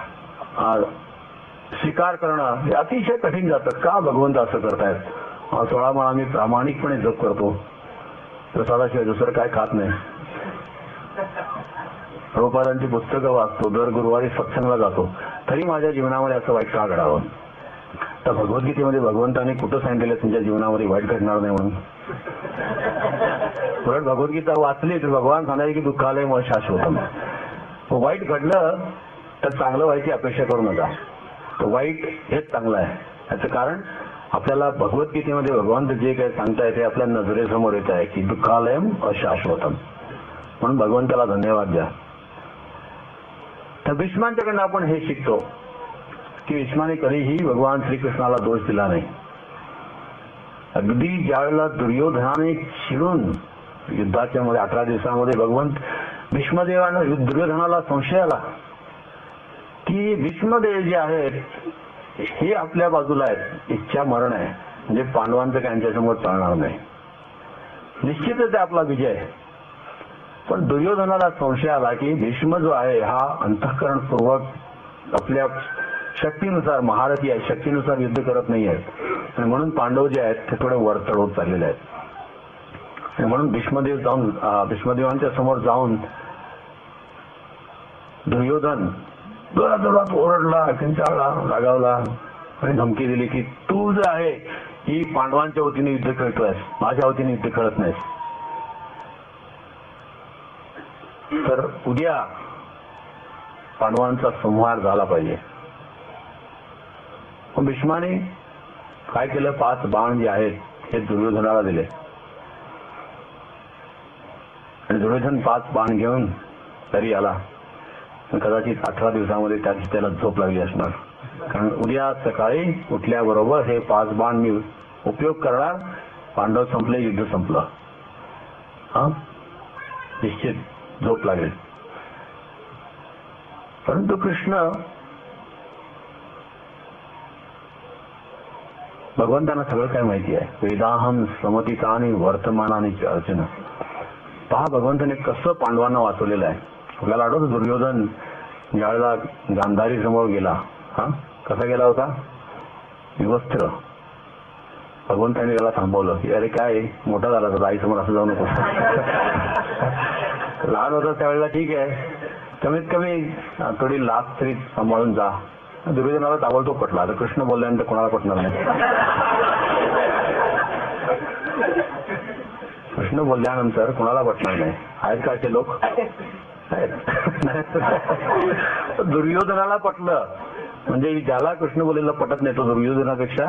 स्वीकार करणं हे अतिशय कठीण जातं. का भगवंत असं करतायत? सोळा माळा मी प्रामाणिकपणे जप करतो, प्रसादाशिवाय दुसरं काय खात नाही, प्रभुपादांची पुस्तकं वाचतो, दर गुरुवारी सत्संगला जातो, तरी माझ्या जीवनामध्ये असं वाईट का घडावं? तर भगवद्गीतेमध्ये भगवंताने कुठं सांगितलं तुमच्या जीवनामध्ये वाईट घडणार नाही म्हणून? परत भगवद्गीता वाचली तर भगवान सांगायचे की दुःखालय मग शाश्वतम. वाईट घडलं तर चांगलं व्हायची अपेक्षा करू नका, तर वाईट हेच चांगलं आहे. याचं कारण आपल्याला भगवद्गीतेमध्ये भगवान जे काही सांगताय ते आपल्या नजरेसमोर येत आहे की दुःखालयम अशाश्वतम. म्हणून भगवंताला धन्यवाद द्या. तर भीष्मांच्याकडनं आपण हे शिकतो की भीष्माने कधीही भगवान श्रीकृष्णाला दोष दिला नाही. अगदी ज्यावेळेला दुर्योधनाने चिडून युद्धाच्या मध्ये अठरा दिवसामध्ये भगवंत भीष्मदेवांना दुर्योधनाला संशय आला की भीष्मदेव जे आहेत हे आपल्या बाजूला आहेत, इच्छा मरण आहे, म्हणजे पांडवांचं काय यांच्यासमोर चालणार नाही, निश्चितच आपला विजय आहे. पण दुर्योधनाला संशय आला की भीष्म जो आहे हा अंतःकरणपूर्वक आपल्या शक्तीनुसार महारथी आहे, शक्तीनुसार युद्ध करत नाही आहेत आणि म्हणून पांडव जे आहेत ते थोडे वरचढ होत चाललेले आहेत. आणि म्हणून भीष्मदेव जाऊन भीष्मदेवांच्या समोर जाऊन दुर्योधन जोरात जोरात ओरडला, किंचाळला, रागावला आणि धमकी दिली की तू जे आहे ही पांडवांच्या वतीने युद्ध खेळतोयस, माझ्या वतीने युद्ध खेळत नाहीस. तर उद्या पांडवांचा संहार झाला पाहिजे. भीष्माने काय केलं? पाच बाण जे आहेत हे दुर्योधनाला दिले आणि दुर्योधन पाच बाण घेऊन तरी आला. कदाचित अठरा दिवसामध्ये त्याची त्याला झोप लागली असणार, कारण उद्या सकाळी उठल्याबरोबर हे पाच बाण मी उपयोग करणार, पांडव संपले, युद्ध संपलं. हा निश्चित झोप लागेल. परंतु कृष्ण भगवंतांना सगळं काय माहिती आहे. वेदाहम समतितानी वर्तमानानी अर्जुन. पहा भगवंताने कसं पांडवांना वाचवलेलं आहे. आपल्याला आठवतं दुर्योधन ज्यावेळेला गांधारी समोर गेला, हा कसा गेला होता? विवस्त्र. भगवंताने त्याला थांबवलं की अरे काय मोठा झाला तर आई समोर असं जाऊ नको. लहान होता त्यावेळेला ठीक आहे, कमीत कमी थोडी लाच तरी सांभाळून जा. दुर्योधनाला ताबडतोब पटला. आता कृष्ण बोलल्यानंतर कोणाला पटणार नाही. कृष्ण बोलल्यानंतर कोणाला पटणार नाही. आहेत का असे लोक? दुर्योधनाला पटलं म्हणजे ज्याला कृष्ण बोलेला पटत नाही तो दुर्योधनापेक्षा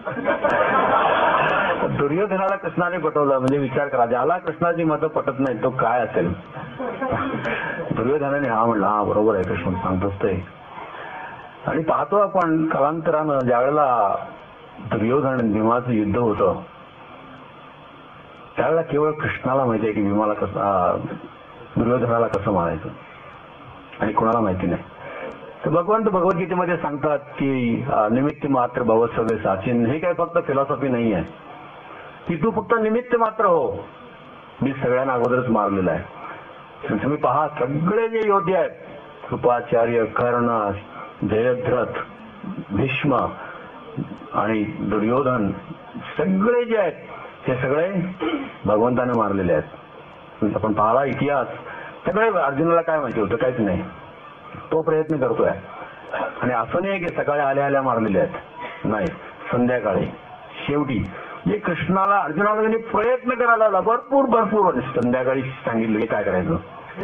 दुर्योधनाला कृष्णाने पटवलं म्हणजे विचार करा, ज्याला कृष्णाची मतं पटत नाही तो काय असेल. दुर्योधनाने हा म्हणला, हा बरोबर आहे कृष्ण सांगतोच ते. आणि पाहतो आपण कालांतरानं ज्यावेळेला दुर्योधन भीमाचं युद्ध होतं त्यावेळेला केवळ कृष्णाला माहिती आहे की भीमाला कसं दुर्योधनाला कसं मारायचं आणि कोणाला माहिती नाही. तर भगवंत भगवद्गीतेमध्ये सांगतात की निमित्त मात्र भव सगळे साचिन. हे काय फक्त फिलॉसॉफी नाही आहे की तू फक्त निमित्त मात्र हो, मी सगळ्यांना अगोदरच मारलेला आहे. तुम्ही पहा सगळे जे योद्धे आहेत, कृपाचार्य, कर्ण, जयद्रथ, भीष्म आणि दुर्योधन, सगळे जे आहेत हे सगळे भगवंताने मारलेले आहेत. आपण पाहला इतिहास, सगळे अर्जुनाला काय माहिती होतं? काहीच नाही. तो प्रयत्न करतोय आणि असं नाही की सकाळी आल्या आल्या मारलेले आहेत, नाही, संध्याकाळी शेवटी जे कृष्णाला अर्जुनाला त्यांनी प्रयत्न करायला लावला भरपूर भरपूर संध्याकाळी सांगितलं की काय करायचं.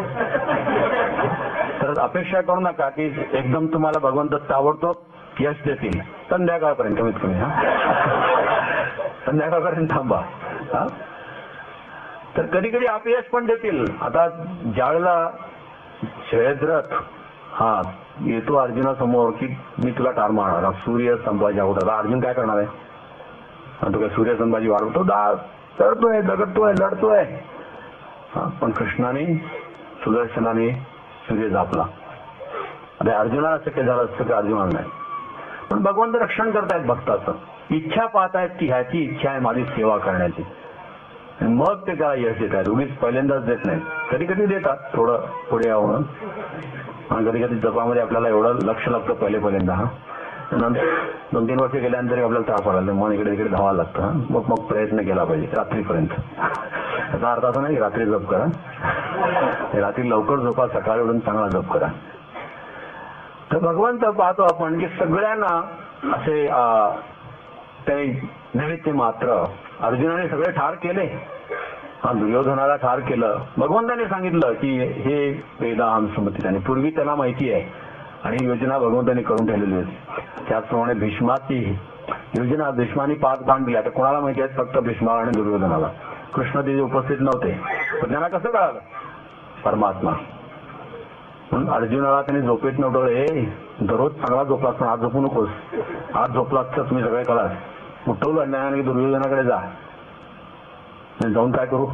तर अपेक्षा करू नका की एकदम तुम्हाला भगवंत ताबडतोब यश देतील. संध्याकाळपर्यंत कमीत कमी हा संध्याकाळपर्यंत थांबा. हा तर कधी कधी अपयश पण देतील. आता ज्यावेळेला जयद्रथ हा येतो अर्जुनासमोर की मी तुला ठार मारणार, सूर्य संभाजी अगोदर. अर्जुन काय करणार आहे? तो काय सूर्य संभाजी वाढवतो, चढतोय, दगडतोय, लढतोय. पण कृष्णाने सुदर्शनाने सूर्य झापला. आता अर्जुनाला शक्य झालं असतं की अर्जुनाला नाही. पण भगवंत रक्षण करतायत भक्ताचं. इच्छा पाहतायत की ह्याची इच्छा आहे माझी सेवा करण्याची, मग ते त्याला यश देत आहेत. उगीच पहिल्यांदाच देत नाही. कधी कधी देतात थोडं पुढे यावं, आणि कधी कधी जपामध्ये आपल्याला एवढं लक्ष लागतं पहिले पहिल्यांदा. हा नंतर दोन तीन वर्ष गेल्यानंतर आपल्याला त्रास पडायला, मन इकडे तिकडे धावायला लागतं. मग मग प्रयत्न केला पाहिजे रात्रीपर्यंत. त्याचा अर्थ असा नाही की रात्री जप करा, रात्री लवकर झोपा, सकाळी उठून चांगला जप करा. तर भगवंत पाहतो आपण की सगळ्यांना असे ते निमित्त मात्र. अर्जुनाने सगळे ठार केले, दुर्योधनाला ठार केलं. भगवंताने सांगितलं की हे वेदाहम संमती, आणि पूर्वी त्याला माहिती आहे आणि योजना भगवंताने करून ठेवलेली होती. त्याचप्रमाणे भीष्माची योजना भीष्माने पाच बाण दिले. आता कोणाला माहिती आहे? फक्त भीष्मा आणि दुर्योधनाला. कृष्ण तिथे उपस्थित नव्हते. पण त्यांना कसं कळालं? परमात्मा. म्हणून अर्जुनाला त्याने झोपेत नव्हतं, हे दररोज चांगला झोपलास पण आज झोपू नकोस, आज झोपलास तर तुम्ही सगळे कळास. उठवलं अन्यायाने दुर्योधनाकडे जा. जाऊन काय करू?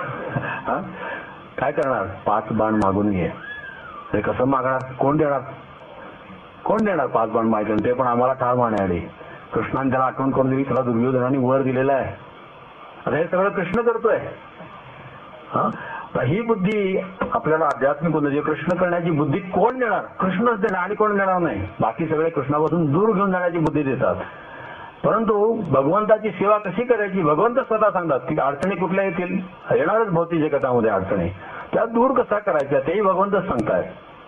काय करणार? पाच बाण मागून घे. हे कसं मागणार? कोण देणार? कोण देणार पाच बाण माहिती? ते पण आम्हाला ठार मारण्याआधी. कृष्णाने त्याला आठवण करून दिली, त्याला दुर्योधनाने वर दिलेला आहे. आता हे सगळं कृष्ण करतोय. हा ही बुद्धी आपल्याला आध्यात्मिक बुद्धी, कृष्ण करण्याची बुद्धी कोण देणार? कृष्णच देणार. आणि कोण देणार नाही. बाकी सगळे कृष्णापासून दूर घेऊन जाण्याची बुद्धी देतात. परंतु भगवंताची सेवा कशी करायची भगवंत स्वतः सांगतात की अडचणी कुठल्या येतील, येणारच भौतिक जगतामध्ये अडचणी, त्या दूर कसा करायच्या तेही भगवंतच सांगतायत.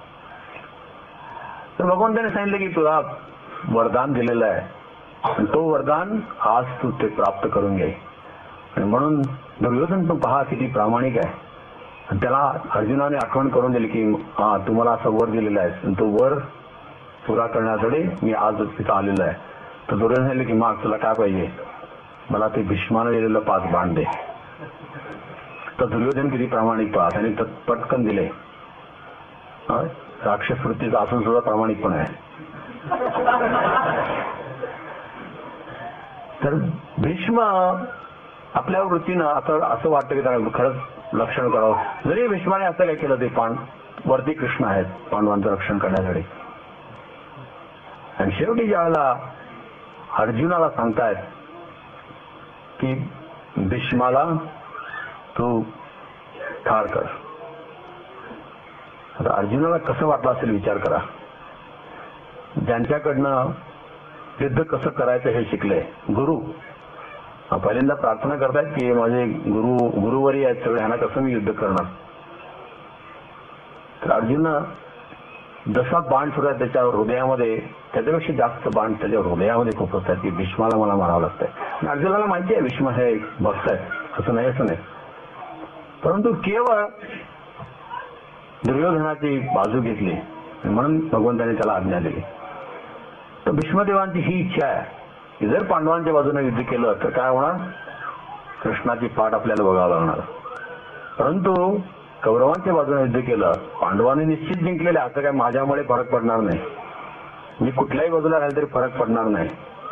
तर भगवंताने सांगितलं की तुला वरदान दिलेलं आहे, तो वरदान आज तू ते प्राप्त करून घे. आणि म्हणून दुर्योधन पण पहा किती प्रामाणिक आहे. आणि त्याला अर्जुनाने आठवण करून दिली की हा तुम्हाला असं वर दिलेला आहे, तो वर पुरा करण्यासाठी मी आज तिथं आलेलो आहे. तर दुर्योधन सांगितलं की माग तुला काय पाहिजे? मला ते भीष्माने दिलेलं पाच बाण दे. तर दुर्योधन किती प्रामाणिक पहा, त्याने पटकन दिले. राक्षस वृत्तीचा असून सुद्धा प्रामाणिक पण आहे. तर भीष्म आपल्या वृत्तीनं असं असं वाटतं की त्याला खरंच रक्षण करावं. जरी भीष्माने असं काय केलं, ते पांड वरती कृष्ण आहेत पांडवांचं रक्षण करण्यासाठी. आणि शेवटी ज्यावेळेला अर्जुनाला सांगतायत की भीष्माला तू ठार कर. आता अर्जुनाला कसं वाटलं असेल विचार करा. ज्यांच्याकडनं युद्ध कसं करायचं हे शिकले गुरु, पहिल्यांदा प्रार्थना करतायत की माझे गुरु गुरुवरी आहेत सगळे, ह्यांना कसं मी युद्ध करणार. तर अर्जुन जसा बाण सुरू आहे त्याच्या हृदयामध्ये त्याच्यापेक्षा जास्त बाण त्याच्या हृदयामध्ये खूप असतात की भीष्माला मला मारावं लागतंय. अर्जुनाला माहिती आहे भीष्म हे भक्त आहे, असं नाही असं नाही, परंतु केवळ दुर्योधनाची बाजू घेतली म्हणून भगवंताने त्याला आज्ञा दिली. तर भीष्मदेवांची ही इच्छा आहे की जर पांडवांच्या बाजूने युद्ध केलं तर काय होणार, कृष्णाची पाठ आपल्याला बघावं लागणार. परंतु कौरवांच्या बाजूने युद्ध केलं, पांडवांनी निश्चित जिंकलेले, असं काय माझ्यामुळे फरक पडणार नाही, मी कुठल्याही बाजूला राहिलं तरी फरक पडणार नाही.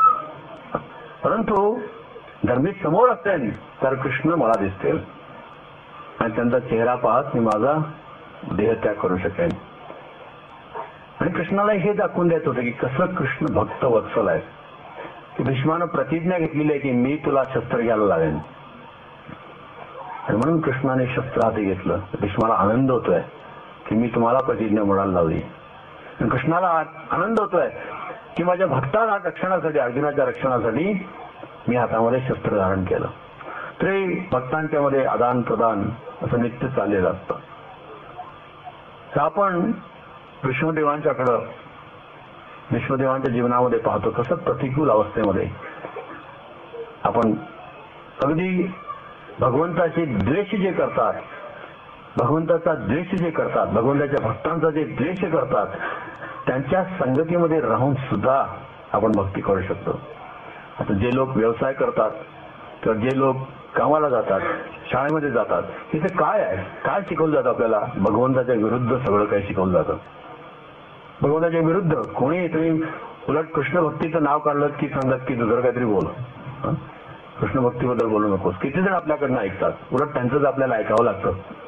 परंतु जर मी समोर असेल तर कृष्ण मला दिसतील आणि त्यांचा चेहरा पाहत मी माझा देहत्याग करू शकेन. आणि कृष्णाला हे दाखवून द्यायचं होतं की कसं कृष्ण भक्त वत्सल आहे, की भीष्मानं प्रतिज्ञा घेतलेली आहे की मी तुला शस्त्र घ्यायला लावेन. आणि म्हणून कृष्णाने शस्त्र हाती घेतलं. भीष्माला आनंद होतोय की मी तुम्हाला प्रतिज्ञा म्हणायला लावली. आणि कृष्णाला आनंद होतोय की माझ्या भक्ताला रक्षणासाठी, अर्जुनाच्या रक्षणासाठी मी हातामध्ये शस्त्र धारण केलं. तरी भक्तांच्या मध्ये आदान प्रदान असं नित्य चाललेलं असतं. तर आपण विष्णुदेवांच्याकडं विष्णुदेवांच्या जीवनामध्ये पाहतो कसं प्रतिकूल अवस्थेमध्ये आपण अगदी भगवंताचे द्वेष जे करतात, भगवंताचा द्वेष जे करतात, भगवंताच्या भक्तांचा जे द्वेष करतात, त्यांच्या संगतीमध्ये राहून सुद्धा आपण भक्ती करू शकतो. आता जे लोक व्यवसाय करतात किंवा जे लोक कामाला जातात, शाळेमध्ये जातात, तिथे काय आहे, काय शिकवलं जातं आपल्याला, भगवंताच्या विरुद्ध सगळं काही शिकवलं जातं. भगवंताच्या विरुद्ध कोणी, तुम्ही उलट कृष्ण भक्तीचं नाव काढलं की सांगतात की दुसरं काहीतरी बोल, कृष्ण भक्तीबद्दल बोलू नकोस. किती जण आपल्याकडनं ऐकतात, उलट त्यांचंच आपल्याला ऐकावं लागतं.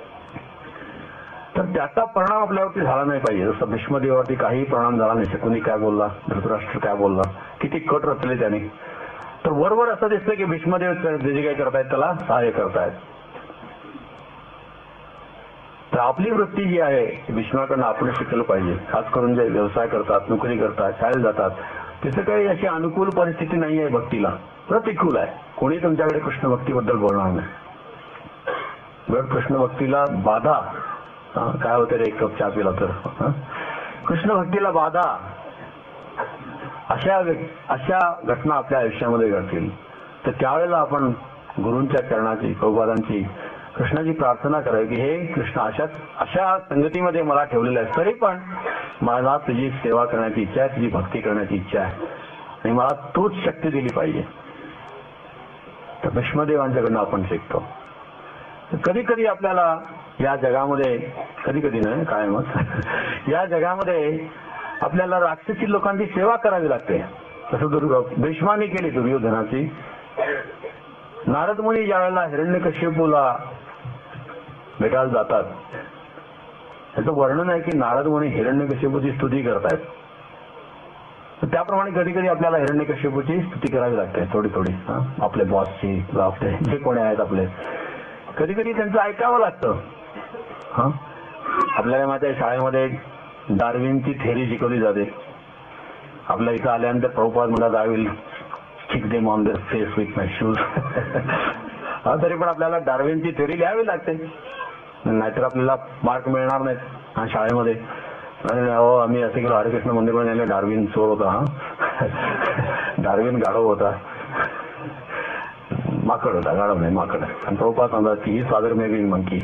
तर त्याचा परिणाम आपल्यावरती झाला नाही पाहिजे. जसं भीष्मदेवावरती काही परिणाम झाला नाही. शकुनी काय बोलला, धृतराष्ट्र काय बोलला, किती कट रचले त्याने. तर वरवर असं दिसतं की भीष्मदेव जे काही करतायत त्याला सहाय्य करतायत. तर आपली वृत्ती जी आहे भीष्माकडनं आपण शिकलं पाहिजे. खास करून जे व्यवसाय करतात, नोकरी करतात, शाळेत जातात, तिथे काही अशी अनुकूल परिस्थिती नाही आहे भक्तीला, प्रतिकूल आहे. कोणी तुमच्याकडे कृष्ण भक्तीबद्दल बोलणार नाही. बरं, कृष्ण भक्तीला बाधा काय होते रे, एक कप चहा पिला तर कृष्ण भक्तीला बाधा, अशा अशा घटना आपल्या आयुष्यामध्ये घडतील. तर त्यावेळेला आपण गुरूंच्या चरणाची, प्रभुपादांची, कृष्णाची प्रार्थना करावी की हे कृष्ण अशा अशा संगतीमध्ये मला ठेवलेलं आहे, तरी पण मला तुझी सेवा करण्याची इच्छा आहे, तुझी भक्ती करण्याची इच्छा आहे आणि मला तूच शक्ती दिली पाहिजे. तर भीष्मदेवांच्याकडनं आपण शिकतो. कधी कधी आपल्याला या जगामध्ये, कधी कधी नाही कायमच, या जगामध्ये आपल्याला राक्षसी लोकांची सेवा करावी लागते. तसं दुर्ग भीष्माने केली दुर्योधनाची. नारद मुनी ज्या वेळेला हिरण्यकश्यपूला भेटायला जातात, त्याचं वर्णन आहे की नारद मुनी हिरण्यकश्यपूची स्तुती करतायत. त्याप्रमाणे कधी कधी आपल्याला हिरण्यकश्यपूची स्तुती करावी लागते थोडी थोडी. आपले बॉसची, आपले जे कोणी आहेत आपले, कधी कधी त्यांचं ऐकावं लागतं. हा, आपल्याला माहिती आहे शाळेमध्ये डार्विनची थेअरी शिकवली जाते. आपल्या इथं आल्यानंतर प्रभुपाद म्हणतात I will kick them on their face with my shoes. हा, तरी पण आपल्याला डार्विनची थेअरी लिहावी लागते, नाहीतर आपल्याला मार्क मिळणार नाहीत हा शाळेमध्ये. हो, आम्ही असं केलं, हरिकृष्ण मंदिरमध्ये नेले, डार्विन चोर होता, हा डार्विन गाढव होता, माकड होता, गाढव नाही माकड. आणि प्रभुपाद सांगतात की ही फादर मे बी मंकी.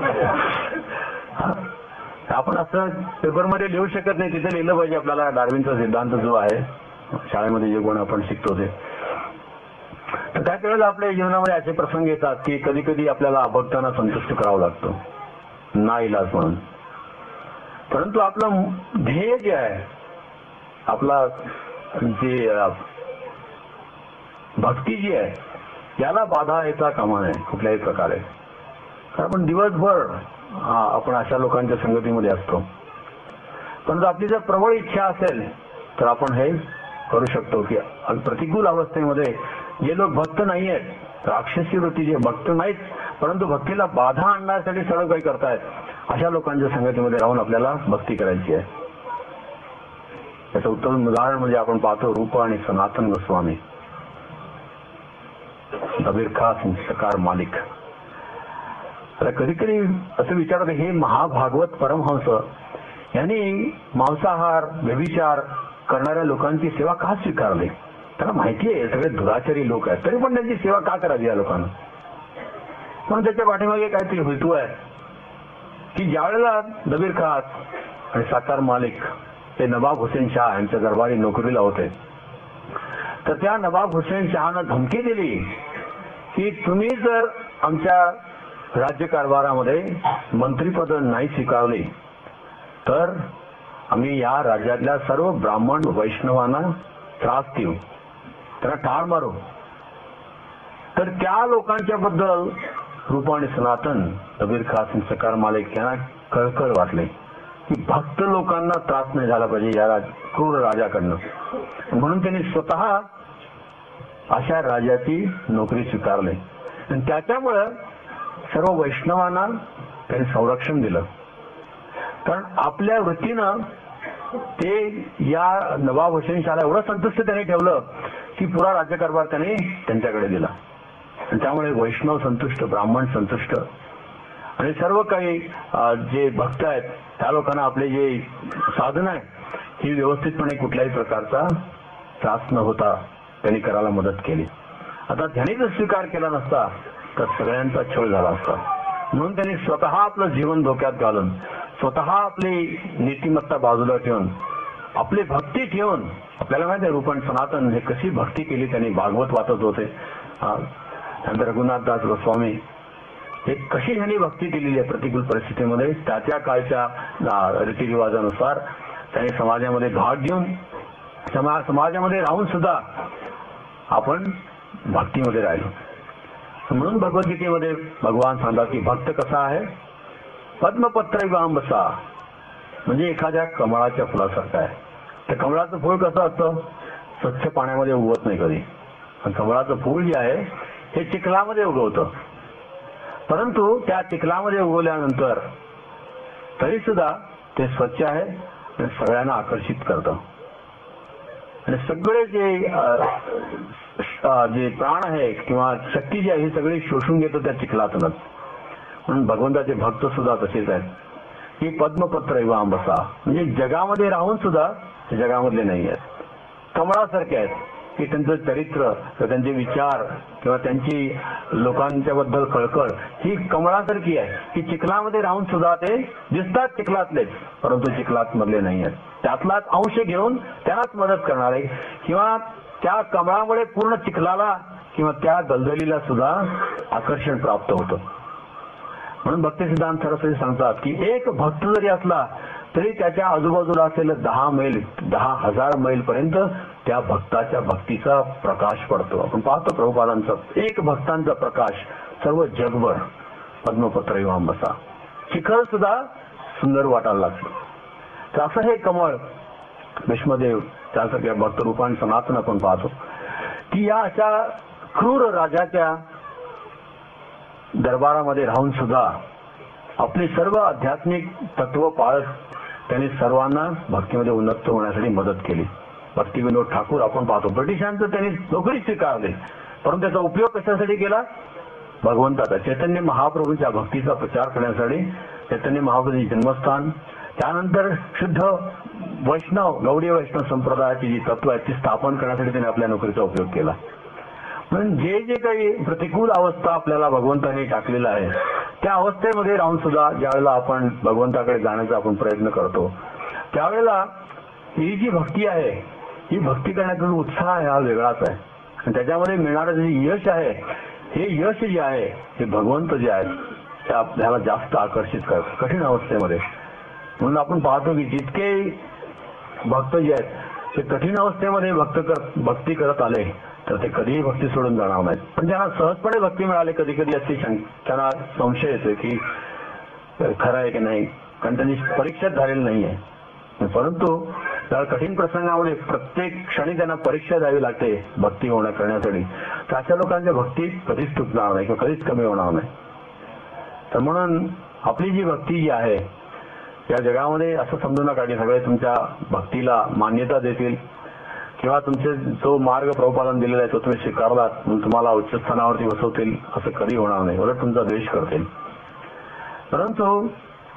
आपण असं पेपरमध्ये लिहू शकत नाही, तिथे लिहिलं पाहिजे आपल्याला डार्विनचा सिद्धांत जो आहे शाळेमध्ये जे कोण आपण शिकतो ते. तर काही वेळेला आपल्या जीवनामध्ये असे प्रसंग येतात की कधी कधी आपल्याला अभक्तांना संतुष्ट करावं लागतं, नाईलाज म्हणून. परंतु आपलं ध्येय जे आहे, आपला जे भक्ती जी आहे, याला बाधा येता कामा नये कुठल्याही प्रकारे. कारण आपण दिवसभर आपण अशा लोकांच्या संगतीमध्ये असतो. परंतु आपली जर प्रबळ इच्छा असेल तर आपण हे करू शकतो की प्रतिकूल अवस्थेमध्ये जे लोक भक्त नाही आहेत, राक्षसी वृत्ती जे भक्त नाहीत परंतु भक्तीला बाधा आणण्यासाठी सगळं काही करतायत, अशा लोकांच्या संगतीमध्ये राहून आपल्याला भक्ती करायची आहे. याचं उत्तम उदाहरण म्हणजे आपण पाहतो रूप आणि सनातन गोस्वामी, कबीर खास सकार मालिक. आता कधी कधी असं विचारत हे महाभागवत परमहंस यांनी मांसाहार व्यभिचार करणाऱ्या लोकांची सेवा का स्वीकारली? त्यांना माहिती आहे सगळे दुराचारी लोक आहेत, तरी पण त्यांची सेवा का करावी या लोकांना? म्हणून त्याच्या पाठीमागे काहीतरी हेतू आहे की ज्यावेळेला दबीर खास आणि साकार मालिक ते नवाब हुसेन शाह यांच्या दरबारी नोकरीला होते, तर त्या नवाब हुसेन शहानं धमकी दिली की तुम्ही जर आमच्या राज्यकारभारामध्ये मंत्रीपद नाही स्वीकारली तर आम्ही या राज्यातल्या सर्व ब्राह्मण वैष्णवांना त्रास देऊ, त्यांना ठार मारू. तर त्या लोकांच्या बद्दल रूप आणि सनातन दबीर खास सकार मालिक यांना कळकळ वाटले की भक्त लोकांना त्रास नाही झाला पाहिजे या क्रूर राजाकडनं, म्हणून त्यांनी स्वतः अशा राजाची नोकरी स्वीकारली. आणि त्याच्यामुळे सर्व वैष्णवांना त्यांनी संरक्षण दिलं, कारण आपल्या वृत्तीनं ते या नवाब हुसेन शाहला एवढं संतुष्ट त्यांनी ठेवलं की पुरा राज्यकारभार त्यांनी त्यांच्याकडे दिला. त्यामुळे वैष्णव संतुष्ट, ब्राह्मण संतुष्ट आणि सर्व काही जे भक्त आहेत त्या लोकांना आपले जे साधन आहे ही व्यवस्थितपणे कुठल्याही प्रकारचा त्रास न होता त्यांनी करायला मदत केली. आता त्यांनी जर स्वीकार केला नसता तर सगळ्यांचा छळ झाला असता. म्हणून त्यांनी स्वतः आपलं जीवन धोक्यात घालून, स्वतः आपली नीतिमत्ता बाजूला ठेवून, आपली भक्ती ठेवून, आपल्याला माहिती आहे रूपण सनातन हे कशी भक्ती केली त्यांनी, भागवत वाचत होते. नंतर रघुनाथदास गोस्वामी हे कशी ह्यांनी भक्ती केलेली आहे प्रतिकूल परिस्थितीमध्ये, त्या काळच्या रीतिरिवाजानुसार त्यांनी समाजामध्ये भाग घेऊन समाज समाजामध्ये राहून सुद्धा आपण भक्तीमध्ये राहिलो. म्हणून भगवद्गीतेमध्ये भगवान सांगतात की भक्त कसा आहे, पद्मपत्र वांबसा, म्हणजे एखाद्या कमळाच्या फुलासारखं आहे. तर कमळाचं फूल कसं असतं, स्वच्छ पाण्यामध्ये उगवत नाही कधी. कमळाचं फूल जे आहे हे चिखलामध्ये उगवतं, परंतु त्या चिखलामध्ये उगवल्यानंतर तरी सुद्धा ते स्वच्छ आहे आणि सगळ्यांना आकर्षित करतं. आणि सगळे जे जे प्राण आहे किंवा शक्ती जी आहे ही सगळी शोषून घेतो त्या चिखलातूनच. म्हणून भगवंताचे भक्त सुद्धा तसेच आहेत की पद्मपत्र इव आंबसा, म्हणजे जगामध्ये राहून सुद्धा जगामधले नाही आहेत, कमळासारखे आहेत की त्यांचं चरित्र किंवा त्यांचे विचार किंवा त्यांची लोकांच्या बद्दल कळकळ ही कमळासारखी आहे की चिखलामध्ये राहून सुद्धा ते दिसतात चिखलातलेच, परंतु चिखलात मधले नाही आहेत. त्यातलाच अंश घेऊन त्यांनाच मदत करणारे किंवा त्या कमळामुळे पूर्ण चिखलाला किंवा त्या दलदलीला सुद्धा आकर्षण प्राप्त होतं. म्हणून भक्तिसिद्धांत सरस्वती सांगतात की एक भक्त जरी असला तरी त्याच्या आजूबाजूला असलेलं दहा मैल दहा हजार मैल पर्यंत त्या भक्ताच्या भक्तीचा प्रकाश पडतो. आपण पाहतो प्रभुपादांचा एक भक्तांचा प्रकाश सर्व जगभर पद्मपत्र वांबसा, शिखर सुद्धा सुंदर वाटायला लागतं. तर असं हे कमळ भीष्मदेव त्यासारख्या भक्तरूपान सनातन आपण पाहतो की या अशा क्रूर राजाच्या दरबारामध्ये राहून सुद्धा आपली सर्व आध्यात्मिक तत्व पाळत त्यांनी सर्वांना भक्तीमध्ये उन्नत होण्यासाठी मदत केली. भक्तिविनोद ठाकूर आपण पाहतो ब्रिटिशांचं त्यांनी नोकरी स्वीकारली, परंतु त्याचा उपयोग कशासाठी केला, भगवंताचा चैतन्य महाप्रभूंच्या भक्तीचा प्रचार करण्यासाठी. चैतन्य महाप्रभूंचे जन्मस्थान, त्यानंतर शुद्ध वैष्णव गौडीय वैष्णव संप्रदायाची जी तत्व आहेत ती स्थापन करण्यासाठी त्यांनी आपल्या नोकरीचा उपयोग केला. म्हणून जे जे काही प्रतिकूल अवस्था आपल्याला भगवंताने टाकलेला आहे त्या अवस्थेमध्ये राहून सुद्धा ज्यावेळेला आपण भगवंताकडे जाण्याचा आपण प्रयत्न करतो त्यावेळेला ही जी भक्ती आहे ही भक्ती करण्याचा उत्साह आहे हा वेगळाच आहे. आणि त्याच्यामध्ये मिळणारं जे यश आहे हे यश जे आहे हे भगवंत जे आहेत ते आपल्याला जास्त आकर्षित करतात कठीण अवस्थेमध्ये. म्हणून आपण पाहतो की जितके भक्त जे आहेत ते कठीण अवस्थेमध्ये भक्त कर भक्ती करत आले तर ते कधीही भक्ती सोडून जाणार नाहीत. पण ज्यांना सहजपणे भक्ती मिळाली कधी कधी अशी त्यांना संशय येतो की खरं आहे की नाही, कारण त्यांनी परीक्षाच झालेली नाहीये. परंतु त्या कठीण प्रसंगामध्ये प्रत्येक क्षणी त्यांना परीक्षा द्यावी लागते भक्ती होण्या करण्यासाठी. तर अशा लोकांच्या भक्ती कधीच तुटणार नाही किंवा कधीच कमी होणार नाही. तर म्हणून आपली जी भक्ती जी आहे या जगामध्ये असं समजू नका की सगळे तुमच्या भक्तीला मान्यता देतील किंवा तुमचे जो मार्ग प्रभुपादांनी दिलेला आहे तो तुम्ही स्वीकारलात म्हणून तुम्हाला उच्च स्थानावरती बसवतील, असं कधी होणार नाही. उलट तुमचा द्वेष करतील. परंतु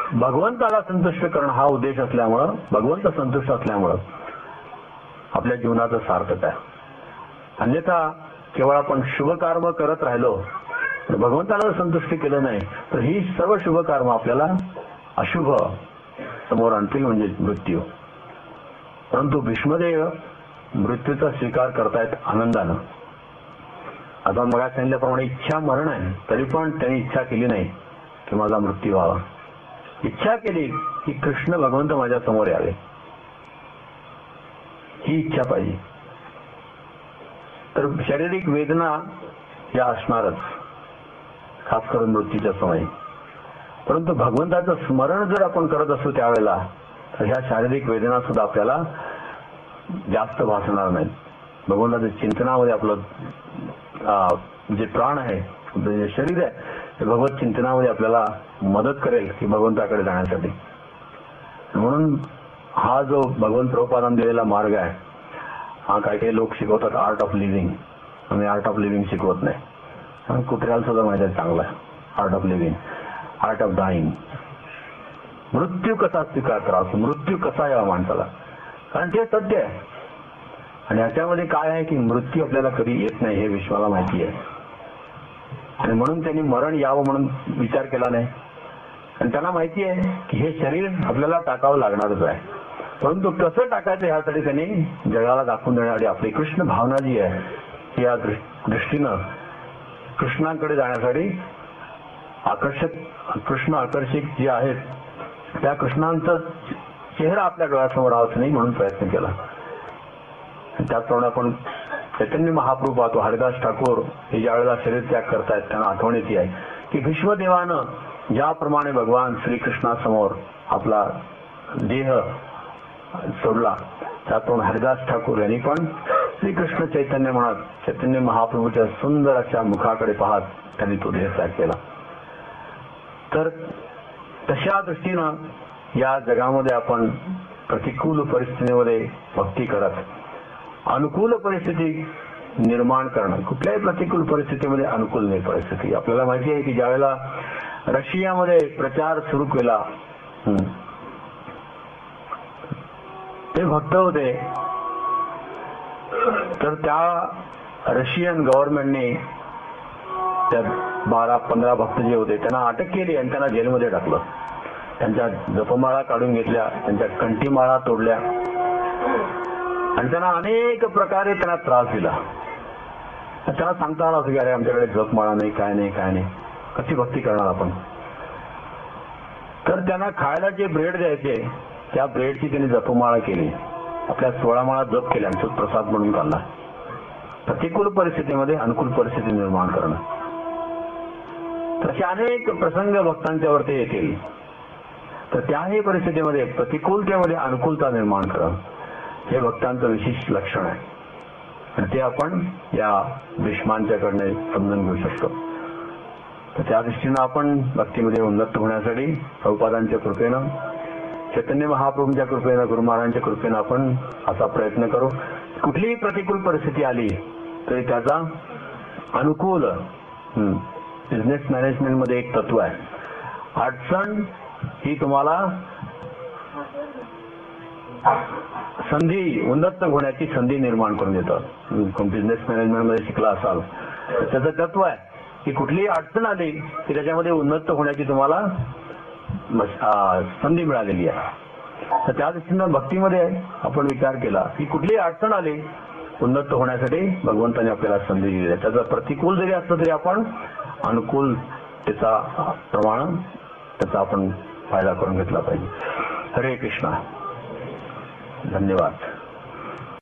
भगवंताला संतुष्ट करणं हा उद्देश असल्यामुळं, भगवंत संतुष्ट असल्यामुळं आपल्या जीवनाचं सार्थक आहे. अन्यथा केवळ आपण शुभ कर्म करत राहिलो, भगवंताला संतुष्ट केलं नाही, तर ही सर्व शुभ कर्म आपल्याला अशुभ समोर आणतील, म्हणजे मृत्यू. परंतु भीष्मदेव मृत्यूचा स्वीकार करतायत आनंदानं. आता मग सांगितल्याप्रमाणे इच्छा मरण आहे, तरी पण त्यांनी इच्छा केली नाही की माझा मृत्यू व्हावा. इच्छा केली की कृष्ण भगवंत माझ्या समोर यावे, ही इच्छा पाहिजे. तर शारीरिक वेदना या असणारच, खास करून मृत्यूच्या समयी. परंतु भगवंताचं स्मरण जर आपण करत असू त्यावेळेला, तर ह्या शारीरिक वेदना सुद्धा आपल्याला जास्त भासणार नाहीत. भगवंताच्या चिंतनामध्ये आपलं जे प्राण आहे, जे शरीर आहे, ते भगवत चिंतनामध्ये आपल्याला मदत करेल की भगवंताकडे जाण्यासाठी. म्हणून हा जो भगवंत प्रभुपादांनी दिलेला मार्ग आहे, हा काही काही लोक शिकवतात आर्ट ऑफ लिव्हिंग. आम्ही आर्ट ऑफ लिव्हिंग शिकवत नाही. कुत्र्याला सुद्धा माहिती आहे चांगला आहे art of living, art of dying. मृत्यू कसा स्वीकार करावा, मृत्यू कसा यावा माणसाला, कारण ते सत्य आहे. आणि याच्यामध्ये काय आहे की मृत्यू आपल्याला कधी येत नाही हे विश्वाला माहिती आहे. आणि म्हणून त्यांनी मरण यावं म्हणून विचार केला नाही. आणि त्यांना माहिती आहे की हे शरीर आपल्याला टाकावं लागणारच आहे, परंतु कसं टाकायचं ह्यासाठी त्यांनी जगाला दाखवून देण्यासाठी आपली कृष्ण भावना जी आहे या दृष्टीनं कृष्णाकडे जाण्यासाठी आकर्षक, कृष्ण आकर्षक जे आहेत त्या कृष्णांचा चेहरा आपल्या डोळ्यासमोर राहायचं नाही म्हणून प्रयत्न केला. त्याचप्रमाणे आपण चैतन्य महाप्रभू पाहतो, हरिदास ठाकूर हे ज्या वेळेला शरीर त्याग करतायत त्यांना आठवण येते आहे की भीष्मदेवानं ज्याप्रमाणे भगवान श्रीकृष्णासमोर आपला देह सोडला, त्यातून हरिदास ठाकूर यांनी पण श्रीकृष्ण चैतन्य म्हणत चैतन्य महाप्रभूच्या सुंदर अशा मुखाकडे पाहत त्यांनी तो देह त्याग केला. तर तशा दृष्टीनं या जगामध्ये आपण प्रतिकूल परिस्थितीमध्ये भक्ती करत अनुकूल परिस्थिती निर्माण करणं, कुठल्याही प्रतिकूल परिस्थितीमध्ये अनुकूल नाही परिस्थिती. आपल्याला माहिती आहे की ज्यावेळेला रशियामध्ये प्रचार सुरू केला, ते भक्त होते, तर त्या रशियन गव्हर्नमेंटने त्या बारा पंधरा भक्त जे होते त्यांना अटक केली आणि त्यांना जेलमध्ये टाकलं. त्यांच्या जपमाळा काढून घेतल्या, त्यांच्या कंठीमाळा तोडल्या आणि त्यांना अनेक प्रकारे त्यांना त्रास दिला. त्यांना सांगता आलं की अरे आमच्याकडे जपमाळा नाही, काय नाही काय नाही, कशी भक्ती करणार आपण. तर त्यांना खायला जे ब्रेड द्यायचे त्या ब्रेडची त्यांनी जपमाळा केली, आपल्या सोळा माळा जप केल्या आणि तो प्रसाद म्हणून काढला. प्रतिकूल परिस्थितीमध्ये अनुकूल परिस्थिती निर्माण करणं, तसे अनेक प्रसंग भक्तांच्यावरती येतील. तर त्याही परिस्थितीमध्ये प्रतिकूलतेमध्ये अनुकूलता निर्माण करणं हे भक्तांचं विशिष्ट लक्षण आहे. आणि ते आपण या भीष्मांच्याकडनं समजून घेऊ शकतो. तर त्या दृष्टीनं आपण भक्तीमध्ये उन्नत होण्यासाठी प्रभुपादांच्या कृपेनं, चैतन्य महाप्रभूंच्या कृपेनं, गुरु महाराजांच्या कृपेनं आपण असा प्रयत्न करू. कुठलीही प्रतिकूल परिस्थिती आली तरी त्याचा अनुकूल, बिझनेस मॅनेजमेंट मध्ये एक तत्व आहे, अडचण ही तुम्हाला संधी, उन्नत होण्याची संधी निर्माण करून देतात. बिझनेस मॅनेजमेंट मध्ये शिकला असाल तर त्याचं तत्व आहे की कुठलीही अडचण आली की त्याच्यामध्ये उन्नत होण्याची तुम्हाला संधी मिळालेली आहे. तर त्या दृष्टीनं भक्तीमध्ये आपण विचार केला की कुठलीही अडचण आली उन्नत होण्यासाठी भगवंताने आपल्याला संधी दिली आहे. त्याचा प्रतिकूल जरी असलं तरी आपण अनुकूल त्याचा प्रमाण त्याचा आपण फायदा करून घेतला पाहिजे. हरे कृष्णा. धन्यवाद.